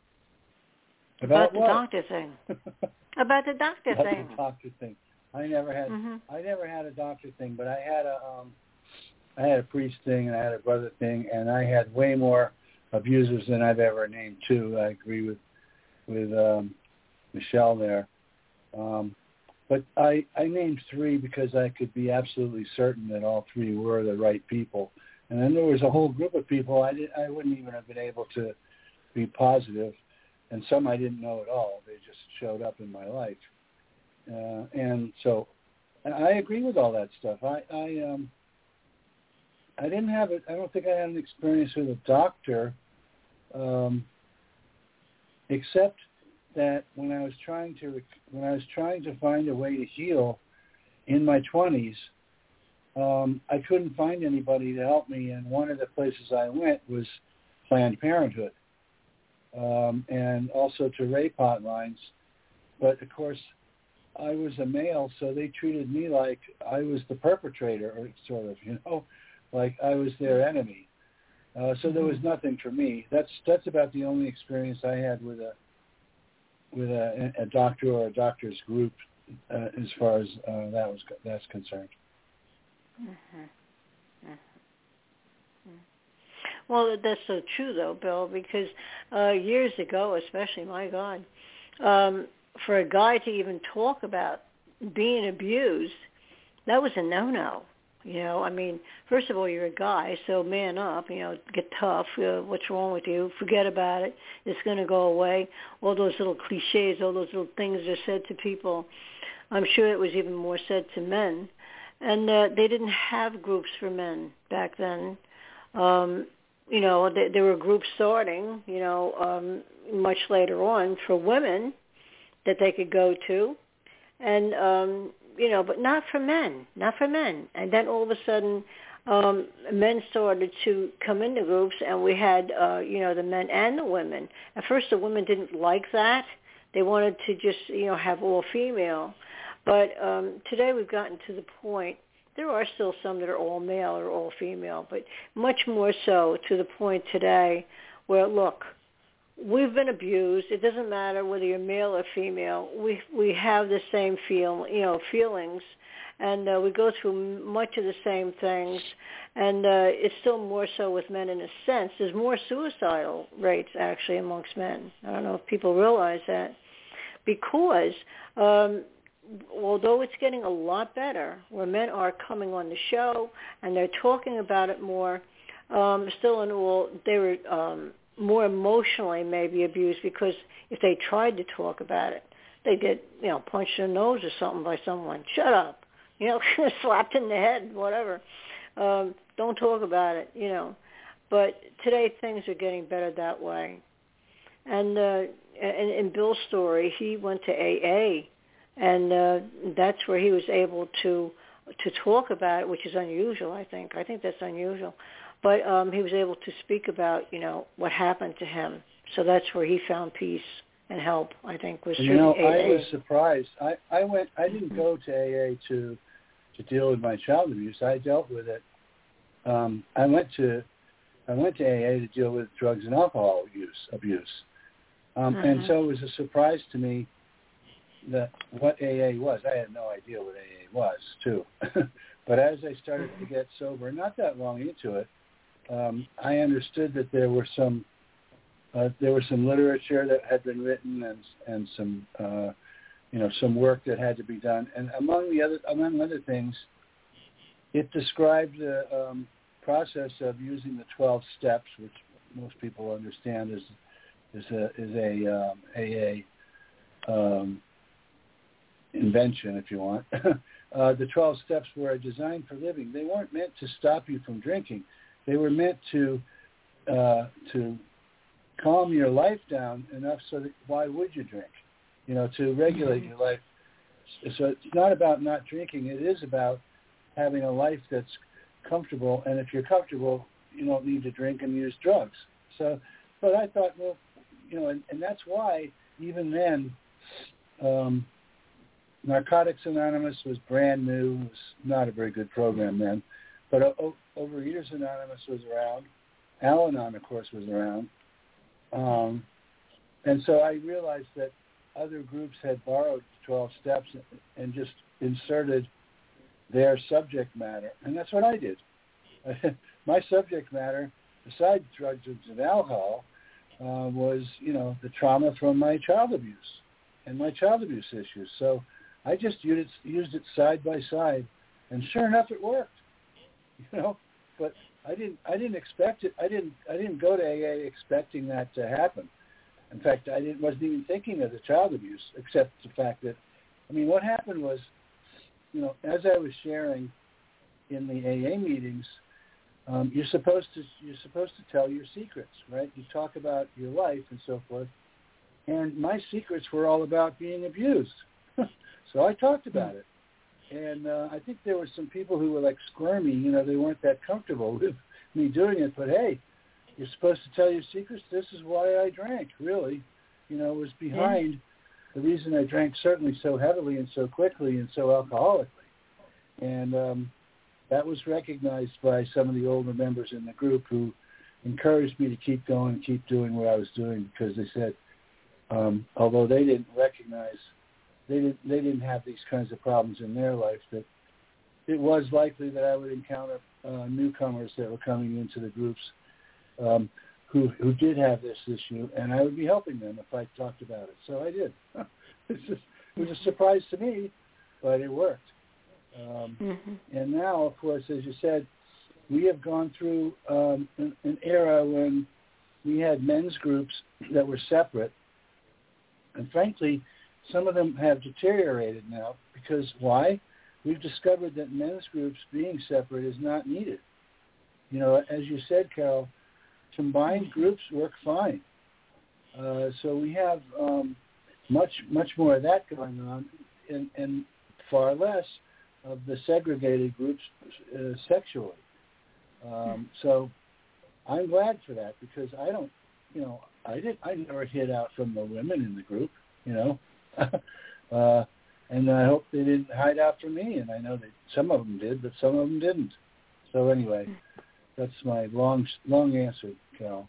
About, about the what? doctor thing. About the doctor about thing. The doctor thing. I never had. Mm-hmm. I never had a doctor thing, but I had a. Um, I had a priest thing, and I had a brother thing, and I had way more abusers than I've ever named too. I agree with with um, Michelle there. Um, But I, I named three because I could be absolutely certain that all three were the right people. And then there was a whole group of people I, did, I wouldn't even have been able to be positive, and some I didn't know at all. They just showed up in my life. Uh, and so and I agree with all that stuff. I, I, um, I didn't have it. I don't think I had an experience with a doctor, um, except that when I was trying to when I was trying to find a way to heal in my twenties, um, I couldn't find anybody to help me, and one of the places I went was Planned Parenthood, um, and also to rape hotlines. But of course, I was a male, so they treated me like I was the perpetrator, or sort of, you know, like I was their enemy. Uh, so there was nothing for me. That's that's about the only experience I had with a with a, a doctor or a doctor's group, uh, as far as uh, that was that's concerned. Mm-hmm. Mm-hmm. Well, that's so true, though, Bill, because uh, years ago, especially, my God, um, for a guy to even talk about being abused, that was a no-no. You know, I mean, first of all, you're a guy, so man up, you know, get tough. Uh, what's wrong with you? Forget about it. It's going to go away. All those little cliches, all those little things are said to people. I'm sure it was even more said to men. And uh, they didn't have groups for men back then. Um, you know, they, there were groups starting, you know, um, much later on for women that they could go to. And, um, you know, but not for men, not for men. And then all of a sudden, um, men started to come into groups, and we had, uh, you know, the men and the women. At first, the women didn't like that. They wanted to just, you know, have all female. But um, today we've gotten to the point, there are still some that are all male or all female, but much more so to the point today where, look, we've been abused. It doesn't matter whether you're male or female. We we have the same feel, you know, feelings, and uh, we go through much of the same things. And uh, it's still more so with men in a sense. There's more suicidal rates actually amongst men. I don't know if people realize that, because um, although it's getting a lot better, where men are coming on the show and they're talking about it more, um, still in all, they were um, more emotionally maybe abused, because if they tried to talk about it, they'd get, you know, punched in the nose or something by someone. Shut up. You know, slapped in the head, whatever. Um, don't talk about it, you know. But today things are getting better that way. And uh, in, in Bill's story, he went to A A, and uh, that's where he was able to to talk about it, which is unusual, I think. I think that's unusual. But um, he was able to speak about, you know, what happened to him. So that's where he found peace and help, I think, was through you know, A A. I was surprised. I, I went. I didn't go to A A to to deal with my child abuse. I dealt with it. Um, I went to I went to A A to deal with drugs and alcohol use abuse, um, mm-hmm. and so it was a surprise to me that what A A was. I had no idea what A A was, too. But as I started to get sober, not that long into it, um, I understood that there were some uh, there was some literature that had been written and and some uh, you know some work that had to be done. And among the other among other things, it described the um, process of using the twelve steps, which most people understand is is a is a um, A A um, invention, if you want. uh, the twelve steps were designed for living. They weren't meant to stop you from drinking. They were meant to uh, to calm your life down enough so that why would you drink? You know, to regulate your life. So it's not about not drinking. It is about having a life that's comfortable. And if you're comfortable, you don't need to drink and use drugs. So, but I thought, well, you know, and, and that's why even then, um, Narcotics Anonymous was brand new. It was not a very good program then. But o- Overeaters Anonymous was around. Al-Anon, of course, was around. Um, and so I realized that other groups had borrowed twelve steps and just inserted their subject matter. And that's what I did. My subject matter, besides drugs and alcohol, uh, was, you know, the trauma from my child abuse and my child abuse issues. So I just used it, used it side by side, and sure enough, it worked. You know, but I didn't. I didn't expect it. I didn't. I didn't go to A A expecting that to happen. In fact, I didn't, wasn't even thinking of the child abuse, except the fact that, I mean, what happened was, you know, as I was sharing in the A A meetings, um, you're supposed to you're supposed to tell your secrets, right? You talk about your life and so forth. And my secrets were all about being abused. So I talked about it. And uh, I think there were some people who were like squirmy, you know, they weren't that comfortable with me doing it. But, hey, you're supposed to tell your secrets. This is why I drank, really. You know, it was behind yeah. the reason I drank certainly so heavily and so quickly and so alcoholically. And um, that was recognized by some of the older members in the group who encouraged me to keep going and keep doing what I was doing, because they said, um, although they didn't recognize They didn't, they didn't have these kinds of problems in their life, that it was likely that I would encounter uh, newcomers that were coming into the groups um, who who did have this issue, and I would be helping them if I talked about it. So I did. It's just, it was a surprise to me, but it worked. Um, mm-hmm. And now, of course, as you said, we have gone through um, an, an era when we had men's groups that were separate, and frankly, some of them have deteriorated now because why? We've discovered that men's groups being separate is not needed. You know, as you said, Carol, combined groups work fine. Uh, so we have um, much, much more of that going on, and, and far less of the segregated groups uh, sexually. Um, so I'm glad for that, because I don't, you know, I did, I never hid out from the women in the group, you know. uh, and I hope they didn't hide out from me, and I know that some of them did, but some of them didn't. So anyway, that's my long, long answer, Carol.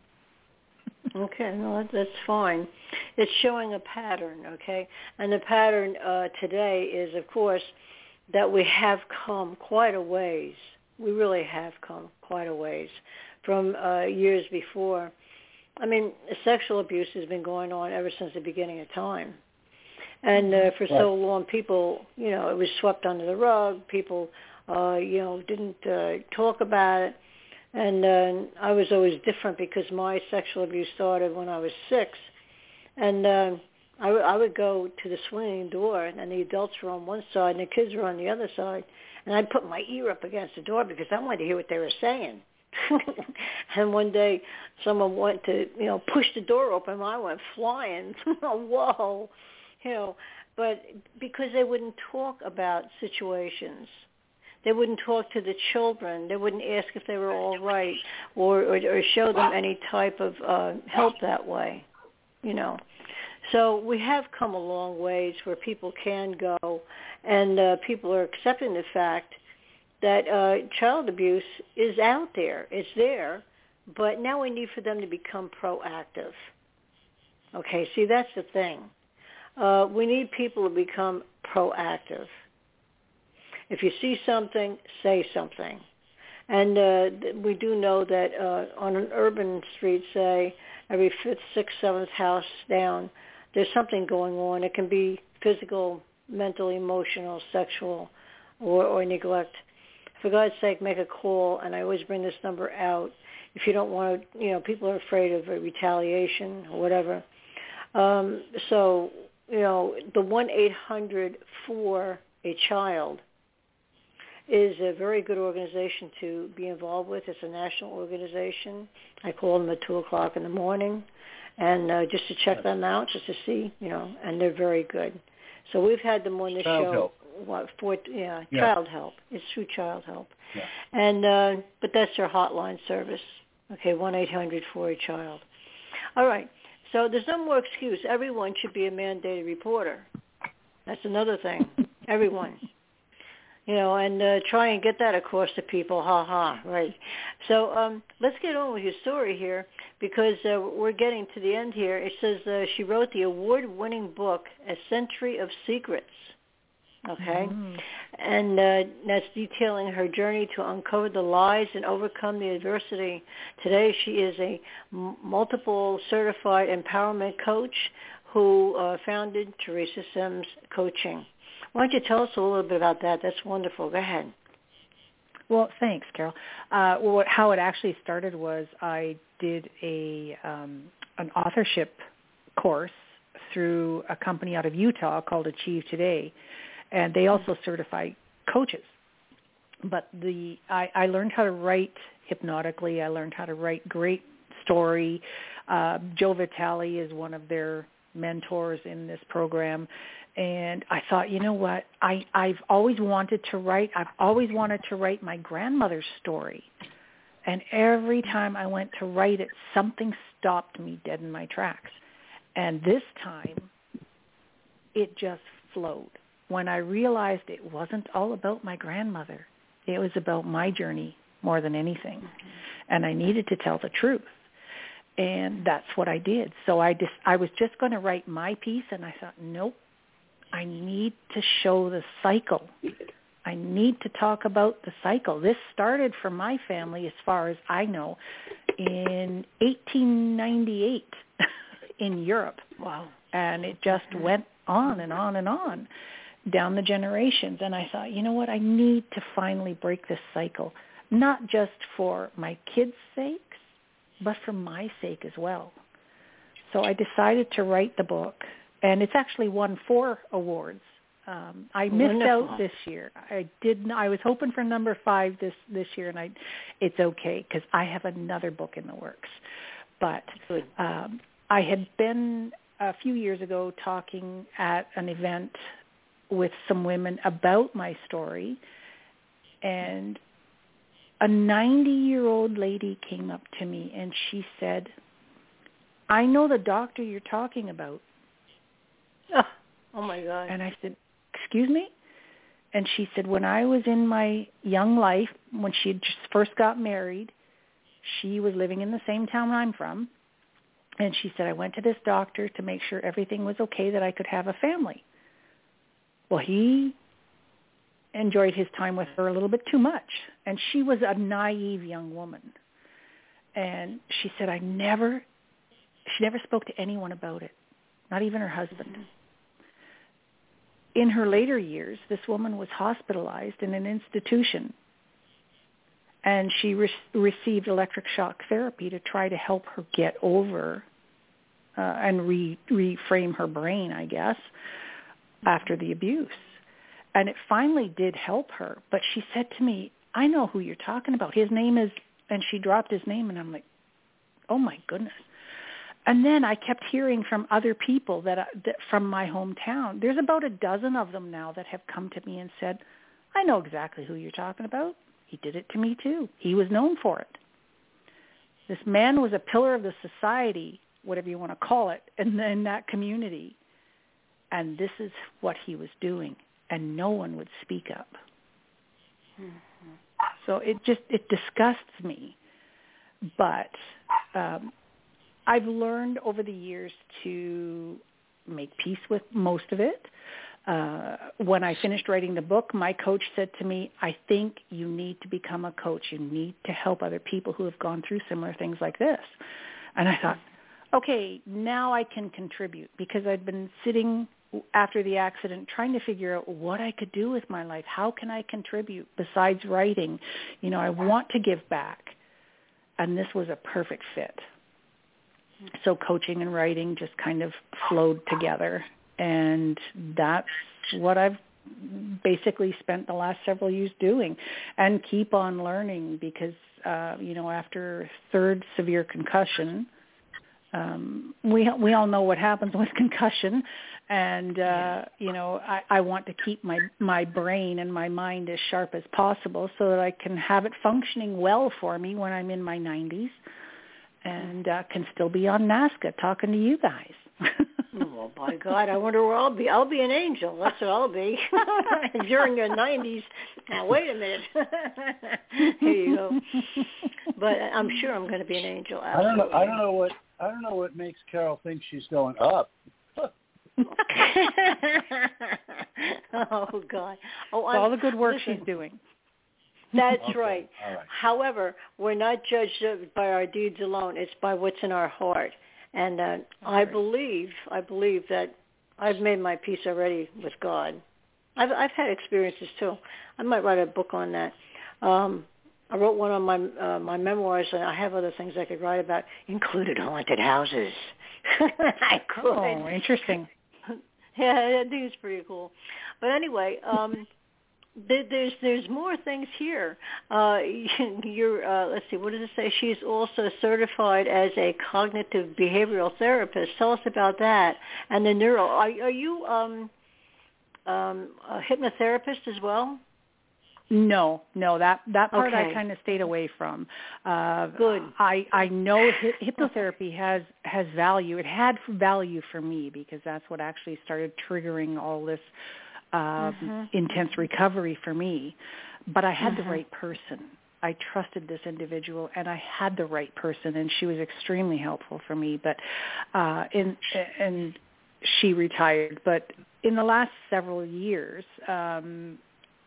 Okay, no, that's fine. It's showing a pattern, okay? And the pattern uh, today is, of course, that we have come quite a ways. We really have come quite a ways from uh, years before. I mean, sexual abuse has been going on ever since the beginning of time. And uh, for Right. so long, people, you know, it was swept under the rug. People, uh, you know, didn't uh, talk about it. And uh, I was always different because my sexual abuse started when I was six. And uh, I, w- I would go to the swinging door, and the adults were on one side, and the kids were on the other side. And I'd put my ear up against the door because I wanted to hear what they were saying. And one day, someone went to, you know, push the door open, and I went flying. Whoa, you know. But because they wouldn't talk about situations. They wouldn't talk to the children. They wouldn't ask if they were all right, or, or, or show them any type of uh, help that way, you know. So we have come a long ways where people can go, and uh, people are accepting the fact that uh, child abuse is out there. It's there, but now we need for them to become proactive. Okay, see, that's the thing. Uh, we need people to become proactive. If you see something, say something. And uh, we do know that uh, on an urban street, say, every fifth, sixth, seventh house down, there's something going on. It can be physical, mental, emotional, sexual, or, or neglect. For God's sake, make a call, and I always bring this number out. If you don't want to, you know, people are afraid of a retaliation or whatever. Um, so, you know, the one eight hundred for a child is a very good organization to be involved with. It's a national organization. I call them at two o'clock in the morning, and uh, just to check them out, just to see, you know, and they're very good. So we've had them on the Child show. help. What, for, yeah, Yeah. child help. It's through child help. Yeah. And uh, but that's their hotline service. Okay, one eight hundred for a child. All right. So there's no more excuse. Everyone should be a mandated reporter. That's another thing. Everyone. You know, and uh, try and get that across to people. Ha ha. Right. So um, let's get on with your story here, because uh, we're getting to the end here. It says uh, she wrote the award-winning book, A Century of Secrets. Okay, mm-hmm. and uh, that's detailing her journey to uncover the lies and overcome the adversity. Today, she is a m- multiple certified empowerment coach who uh, founded Teresa Sims Coaching. Why don't you tell us a little bit about that? That's wonderful. Go ahead. Well, thanks, Carol. Uh, well, how it actually started was I did a um, an authorship course through a company out of Utah called Achieve Today. And they also certify coaches. But the I, I learned how to write hypnotically. I learned how to write great story. Uh, Joe Vitale is one of their mentors in this program. And I thought, you know what? I, I've always wanted to write. I've always wanted to write my grandmother's story. And every time I went to write it, something stopped me dead in my tracks. And this time, it just flowed. When I realized it wasn't all about my grandmother. It was about my journey more than anything. And I needed to tell the truth. And that's what I did. So I just, I was just going to write my piece, and I thought, nope, I need to show the cycle. I need to talk about the cycle. This started for my family, as far as I know, in eighteen ninety-eight in Europe. Wow. And it just went on and on and on down the generations. And I thought, you know what, I need to finally break this cycle, not just for my kids' sakes, but for my sake as well. So I decided to write the book, and it's actually won four awards. Um, I missed Wonderful. out this year. I didn't. I was hoping for number five this this year, and I, it's okay because I have another book in the works. But um, I had been a few years ago talking at an event with some women about my story, and a ninety-year-old lady came up to me and she said, I know the doctor you're talking about. Oh, oh my God. And I said, excuse me? And she said, when I was in my young life, when she had just first got married, she was living in the same town I'm from. And she said, I went to this doctor to make sure everything was okay, that I could have a family. Well, he enjoyed his time with her a little bit too much. And she was a naive young woman. And she said, I never, she never spoke to anyone about it, not even her husband. in her later years, this woman was hospitalized in an institution, and she re- received electric shock therapy to try to help her get over uh, and re- reframe her brain, I guess, after the abuse. And it finally did help her. But she said to me, I know who you're talking about. His name is, and she dropped his name, and I'm like, oh, my goodness. And then I kept hearing from other people that, I, that from my hometown. There's about a dozen of them now that have come to me and said, I know exactly who you're talking about. He did it to me too. He was known for it. This man was a pillar of the society, whatever you want to call it, in, in that community. And this is what he was doing. And no one would speak up. Mm-hmm. So it just, it disgusts me. But um, I've learned over the years to make peace with most of it. Uh, when I finished writing the book, my coach said to me, I think you need to become a coach. You need to help other people who have gone through similar things like this. And I thought, okay, now I can contribute, because I'd been sitting after the accident trying to figure out what I could do with my life. How can I contribute besides writing? You know, I want to give back. And this was a perfect fit. So coaching and writing just kind of flowed together. And that's what I've basically spent the last several years doing, and keep on learning, because, uh, you know, after third severe concussion, um, we we all know what happens with concussion. And, uh, you know, I, I want to keep my, my brain and my mind as sharp as possible so that I can have it functioning well for me when I'm in my nineties, and uh, can still be on NASCA talking to you guys. Well, by God, I wonder where I'll be. I'll be an angel. That's what I'll be. During your nineties. Now, wait a minute. Here you go. But I'm sure I'm going to be an angel. Absolutely. I don't know. I don't know what. I don't know what makes Carol think she's going up. Oh God! Oh, all the good work listen, she's doing. That's Okay. right. All right. However, we're not judged by our deeds alone. It's by what's in our heart. And uh, I right. believe, I believe that I've made my peace already with God. I've, I've had experiences too. I might write a book on that. Um, I wrote one on my uh, my memoirs, and I have other things I could write about, included haunted houses. I could. Oh, interesting. Yeah, I think it's pretty cool. But anyway, um, there, there's there's more things here. Uh, you're uh, let's see, what does it say? She's also certified as a cognitive behavioral therapist. Tell us about that. And the neuro. Are, are you um, um, a hypnotherapist as well? No, no, that that part Okay. I kind of stayed away from. Uh, Good. I I know hi- hypnotherapy has has value. It had value for me, because that's what actually started triggering all this uh, Mm-hmm. intense recovery for me. But I had Mm-hmm. the right person. I trusted this individual, and I had the right person, and she was extremely helpful for me. But uh, in and she retired. But in the last several years. Um,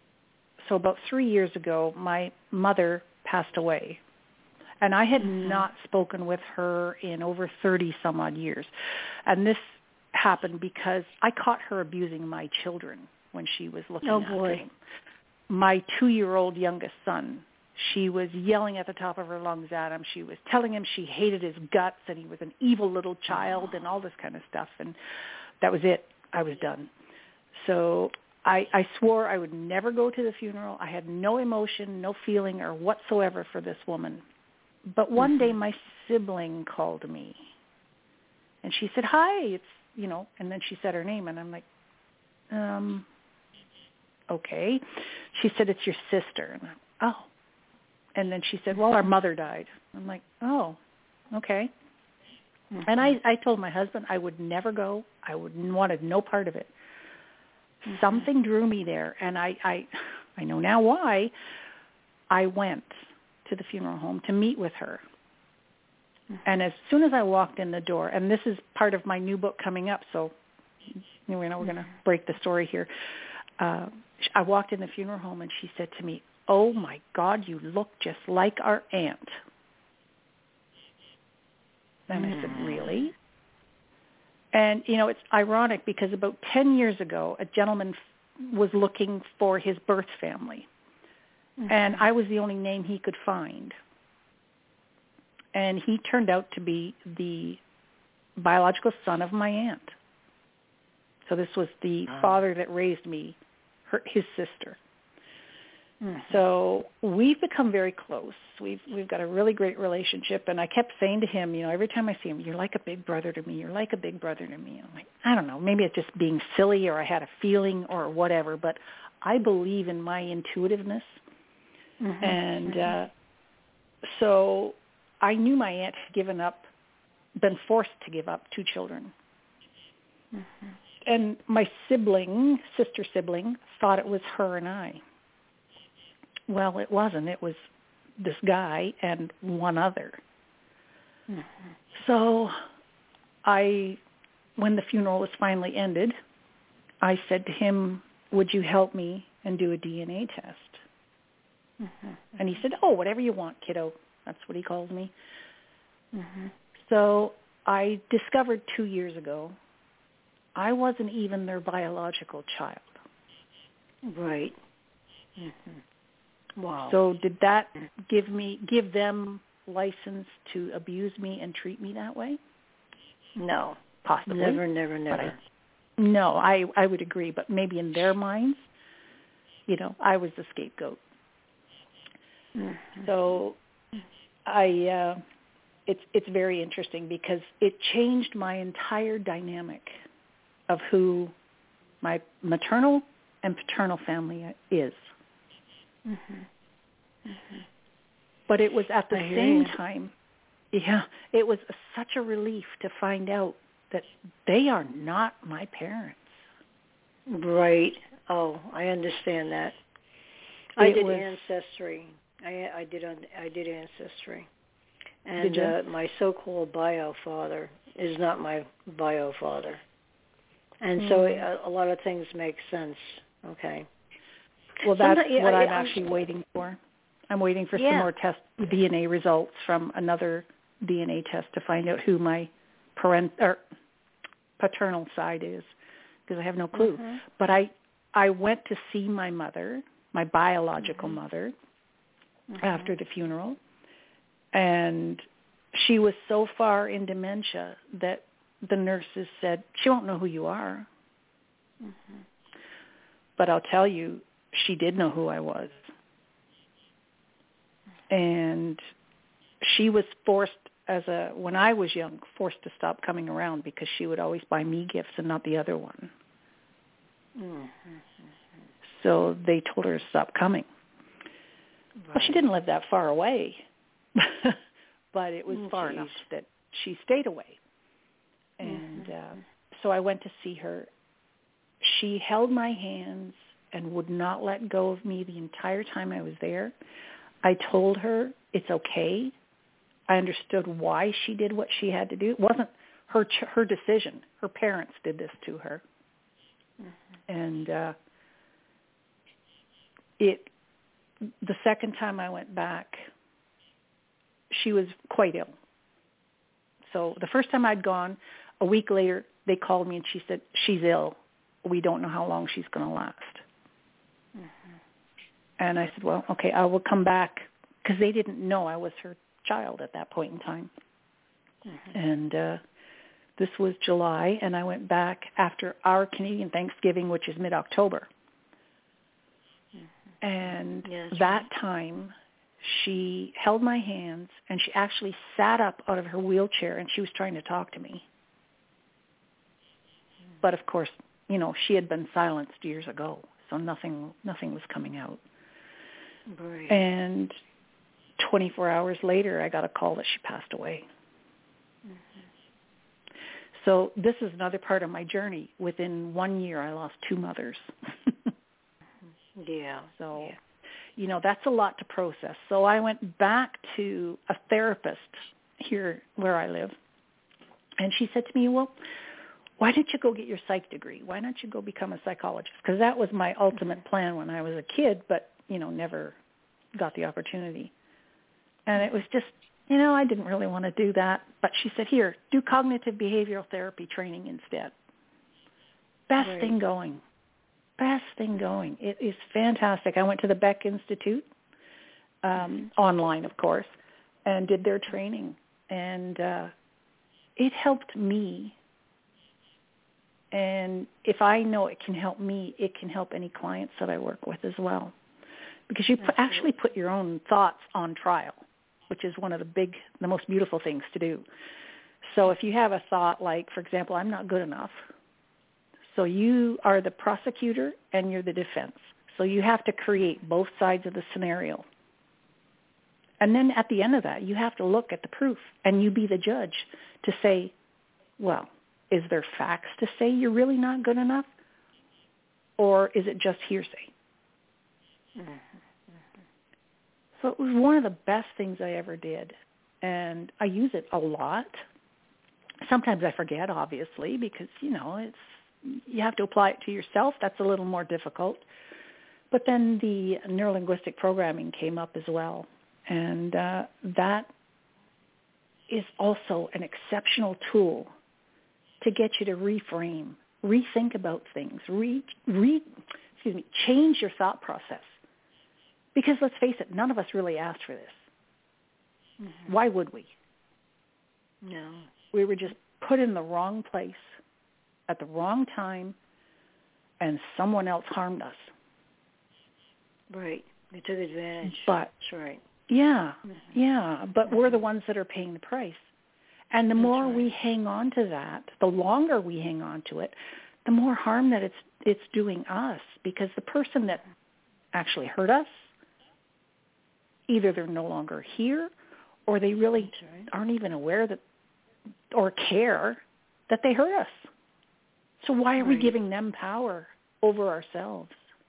So about three years ago, my mother passed away, and I had mm-hmm. not spoken with her in over thirty some odd years. And this happened because I caught her abusing my children when she was looking oh, after boy. them. My two-year-old youngest son, she was yelling at the top of her lungs at him. She was telling him she hated his guts and he was an evil little child and all this kind of stuff. And that was it. I was done. So I, I swore I would never go to the funeral. I had no emotion, no feeling or whatsoever for this woman. But one day my sibling called me, and she said, hi, it's, you know, and then she said her name, and I'm like, um, okay. She said, it's your sister. And I'm, oh. And then she said, well, our mother died. I'm like, oh, okay. Mm-hmm. And I, I told my husband I would never go. I would wanted no part of it. Mm-hmm. Something drew me there, and I, I, I know now why. I went to the funeral home to meet with her. Mm-hmm. And as soon as I walked in the door, and this is part of my new book coming up, so you know, we're going to break the story here. Uh, I walked in the funeral home, and she said to me, oh, my God, you look just like our aunt. And I said, really? And, you know, it's ironic because about ten years ago, a gentleman f- was looking for his birth family. Mm-hmm. And I was the only name he could find. And he turned out to be the biological son of my aunt. So this was the oh. father that raised me, her, his sister. Mm-hmm. So we've become very close. We've we've got a really great relationship, and I kept saying to him, you know, every time I see him, you're like a big brother to me. You're like a big brother to me. I'm like, I don't know, maybe it's just being silly, or I had a feeling, or whatever. But I believe in my intuitiveness, mm-hmm. and uh, so I knew my aunt had given up, been forced to give up two children. Mm-hmm. And my sibling, sister sibling, thought it was her and I. Well, it wasn't. It was this guy and one other. Mm-hmm. So I, when the funeral was finally ended, I said to him, would you help me and do a D N A test? Mm-hmm. And he said, oh, whatever you want, kiddo. That's what he called me. Mm-hmm. So I discovered two years ago I wasn't even their biological child. Right. Mm-hmm. Wow. So did that give me give them license to abuse me and treat me that way? No. Possibly. Never, never, never. I, no, I, I would agree, but maybe in their minds, you know, I was the scapegoat. Mm-hmm. So I uh, it's it's very interesting because it changed my entire dynamic of who my maternal and paternal family is. Mm-hmm. Mm-hmm. But it was at the I same time, yeah, it was a, such a relief to find out that they are not my parents. Right. Oh, I understand that. I it did was, ancestry. I, I did. I did ancestry, and uh, my so-called bio father is not my bio father, and mm. so a, a lot of things make sense. Okay. Well, that's Sometimes, what I, I'm I'm actually waiting for. I'm waiting for yeah. some more test D N A results from another D N A test to find out who my parent or paternal side is, because I have no clue. Mm-hmm. But I I went to see my mother, my biological mm-hmm. mother, mm-hmm. after the funeral, and she was so far in dementia that the nurses said, she won't know who you are. Mm-hmm. But I'll tell you, she did know who I was. And she was forced as a, when I was young, forced to stop coming around because she would always buy me gifts and not the other one. Mm-hmm. So they told her to stop coming. Right. Well, she didn't live that far away, but it was oh, far geez. enough that she stayed away. And mm-hmm. uh, so I went to see her. She held my hands and would not let go of me the entire time I was there. I told her it's okay. I understood why she did what she had to do. It wasn't her her decision. Her parents did this to her. Mm-hmm. And uh, it the second time I went back, she was quite ill. So the first time I'd gone, a week later, they called me and she said, she's ill. We don't know how long she's going to last. Mm-hmm. And I said, well, okay, I will come back, because they didn't know I was her child at that point in time. Mm-hmm. And uh, this was July, and I went back after our Canadian Thanksgiving, which is mid-October. Mm-hmm. And yes, that right. time, she held my hands, and she actually sat up out of her wheelchair, and she was trying to talk to me. Mm-hmm. But, of course, you know, she had been silenced years ago, so nothing nothing was coming out. Right. And twenty-four hours later, I got a call that she passed away. Mm-hmm. So this is another part of my journey. Within one year, I lost two mothers. yeah. So, yeah. you know, that's a lot to process. So I went back to a therapist here where I live, and she said to me, well, why don't you go get your psych degree? Why don't you go become a psychologist? Because that was my ultimate plan when I was a kid, but, you know, never got the opportunity. And it was just, you know, I didn't really want to do that. But she said, here, do cognitive behavioral therapy training instead. Best right. thing going. Best thing going. It is fantastic. I went to the Beck Institute, um, online, of course, and did their training. And uh, it helped me. And if I know it can help me, it can help any clients that I work with as well. Because you put, actually put your own thoughts on trial, which is one of the big, the most beautiful things to do. So if you have a thought like, for example, I'm not good enough. So you are the prosecutor and you're the defense. So you have to create both sides of the scenario. And then at the end of that, you have to look at the proof and you be the judge to say, well, is there facts to say you're really not good enough? Or is it just hearsay? Mm-hmm. So it was one of the best things I ever did. And I use it a lot. Sometimes I forget, obviously, because, you know, it's you have to apply it to yourself. That's a little more difficult. But then the neurolinguistic programming came up as well. And uh, that is also an exceptional tool to get you to reframe, rethink about things, re, re, excuse me, change your thought process. Because let's face it, none of us really asked for this. Mm-hmm. Why would we? No. We were just put in the wrong place at the wrong time, and someone else harmed us. Right. They took advantage. But, that's right. Yeah, mm-hmm. yeah. But mm-hmm. we're the ones that are paying the price. And the that's more right. we hang on to that, the longer we hang on to it, the more harm that it's it's doing us. Because the person that actually hurt us, either they're no longer here, or they really right. aren't even aware that or care that they hurt us. So why are right. we giving them power over ourselves?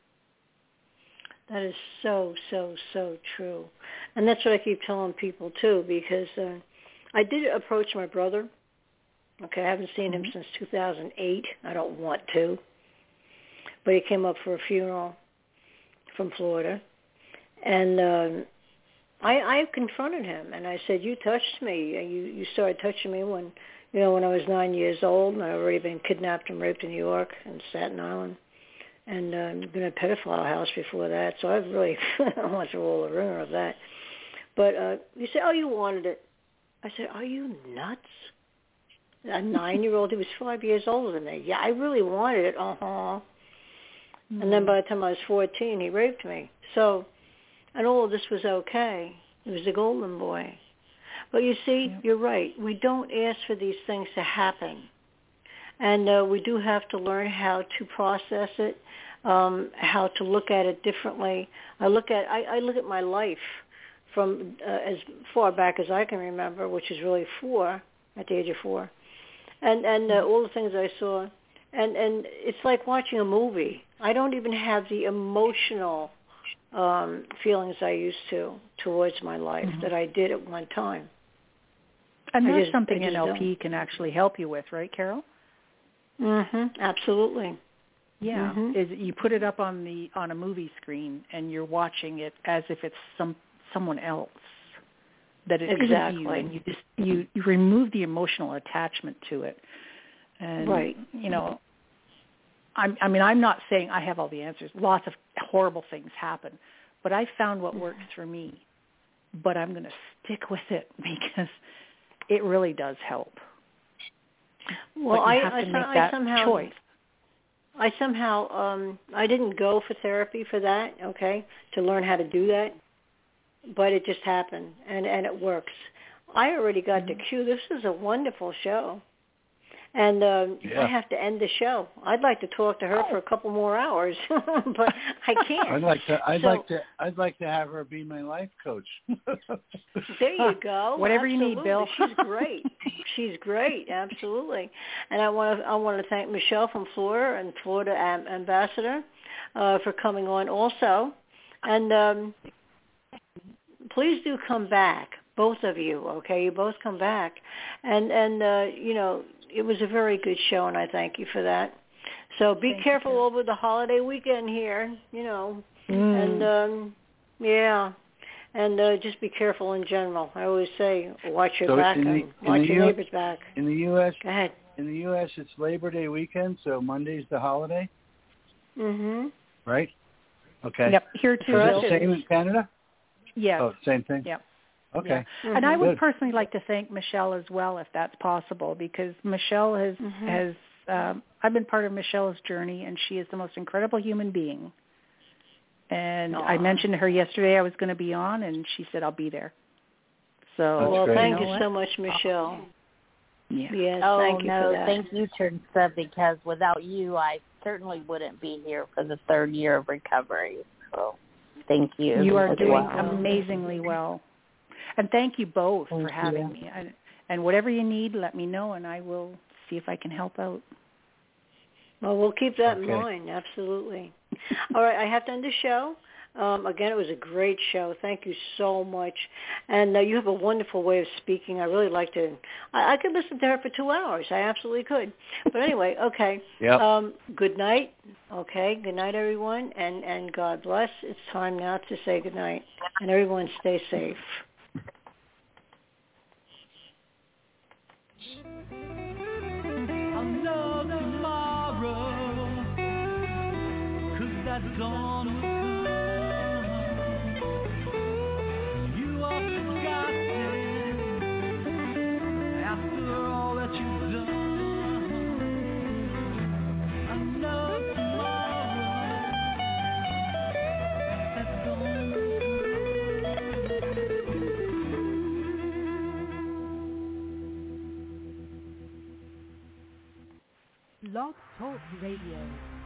That is so, so, so true. And that's what I keep telling people, too, because uh, I did approach my brother. Okay, I haven't seen him mm-hmm. since two thousand eight. I don't want to. But he came up for a funeral from Florida. And um, I, I confronted him, and I said, you touched me. You, you started touching me when, you know, when I was nine years old, and I'd already been kidnapped and raped in New York and Staten Island. And um, been in a pedophile house before that, so I've really I went through all the rumor of that. But uh, you say, oh, you wanted it. I said, are you nuts? A nine-year-old, he was five years older than me. Yeah, I really wanted it. Uh-huh. Mm-hmm. And then by the time I was fourteen, he raped me. So, and all of this was okay. He was a golden boy. But you see, yeah. you're right. We don't ask for these things to happen. And uh, we do have to learn how to process it, um, how to look at it differently. I look at I, I look at my life from uh, as far back as I can remember, which is really four, at the age of four, and and uh, all the things I saw, and and it's like watching a movie. I don't even have the emotional um, feelings I used to towards my life mm-hmm. that I did at one time. And I that's just, something N L P don't. can actually help you with, right, Carol? Mhm. Absolutely. Yeah. Mm-hmm. Is you put it up on the on a movie screen and you're watching it as if it's some someone else. That it exactly. isn't you, and you just you, you remove the emotional attachment to it. And right. you know, I'm, I mean, I'm not saying I have all the answers. Lots of horrible things happen, but I found what works for me. But I'm going to stick with it because it really does help. Well, but you I, have I, to make I that somehow, choice. I somehow, um, I didn't go for therapy for that, okay, to learn how to do that, but it just happened, and, and it works. I already got mm-hmm. the cue. This is a wonderful show. And um, yeah. I have to end the show. I'd like to talk to her for a couple more hours, but I can't. I'd like to. I'd so, like to. I'd like to have her be my life coach. There you go. Whatever absolutely. you need, Bill. She's great. She's great. Absolutely. And I want to. I want to thank Michelle from Florida and Florida Am- Ambassador uh, for coming on also. And um, please do come back, both of you. Okay, you both come back, and and uh, you know. It was a very good show, and I thank you for that. So be thank careful you. over the holiday weekend here, you know. Mm. And, um, yeah. and uh, just be careful in general. I always say, watch your So back in the- and in watch the your U- neighbor's back. In the U S, Go ahead. in the U S, it's Labor Day weekend, so Monday's the holiday, Mm-hmm. right? Okay. Yep, here too. For Is us it Bill. the same in Canada? Yes. Oh, same thing? Yep. Okay. Yeah. Mm-hmm. And I would Good. personally like to thank Michelle as well, if that's possible, because Michelle has Mhm. has um, I've been part of Michelle's journey, and she is the most incredible human being. And I Aw. mentioned to her yesterday I was going to be on, and she said I'll be there. So That's Well, great. thank know you what? so much, Michelle. Yeah. Yes, Oh, thank you no, for that. thank you, Teresa, because without you, I certainly wouldn't be here for the third year of recovery. So thank you. You are as doing well. amazingly well. And thank you both Thank for having you. me. And, and whatever you need, let me know, and I will see if I can help out. Well, we'll keep that in Okay. mind. Absolutely. All right, I have to end the show. Um, again, it was a great show. Thank you so much. And uh, you have a wonderful way of speaking. I really like to. I, I could listen to her for two hours. I absolutely could. But anyway, okay. Yep. Um, good night. Okay. Good night, everyone, and and God bless. It's time now to say good night, and everyone stay safe. I'll know tomorrow, 'cause that dawn will come. You are forgotten after all that you've done. I know tomorrow, that dawn will Blog Talk Radio.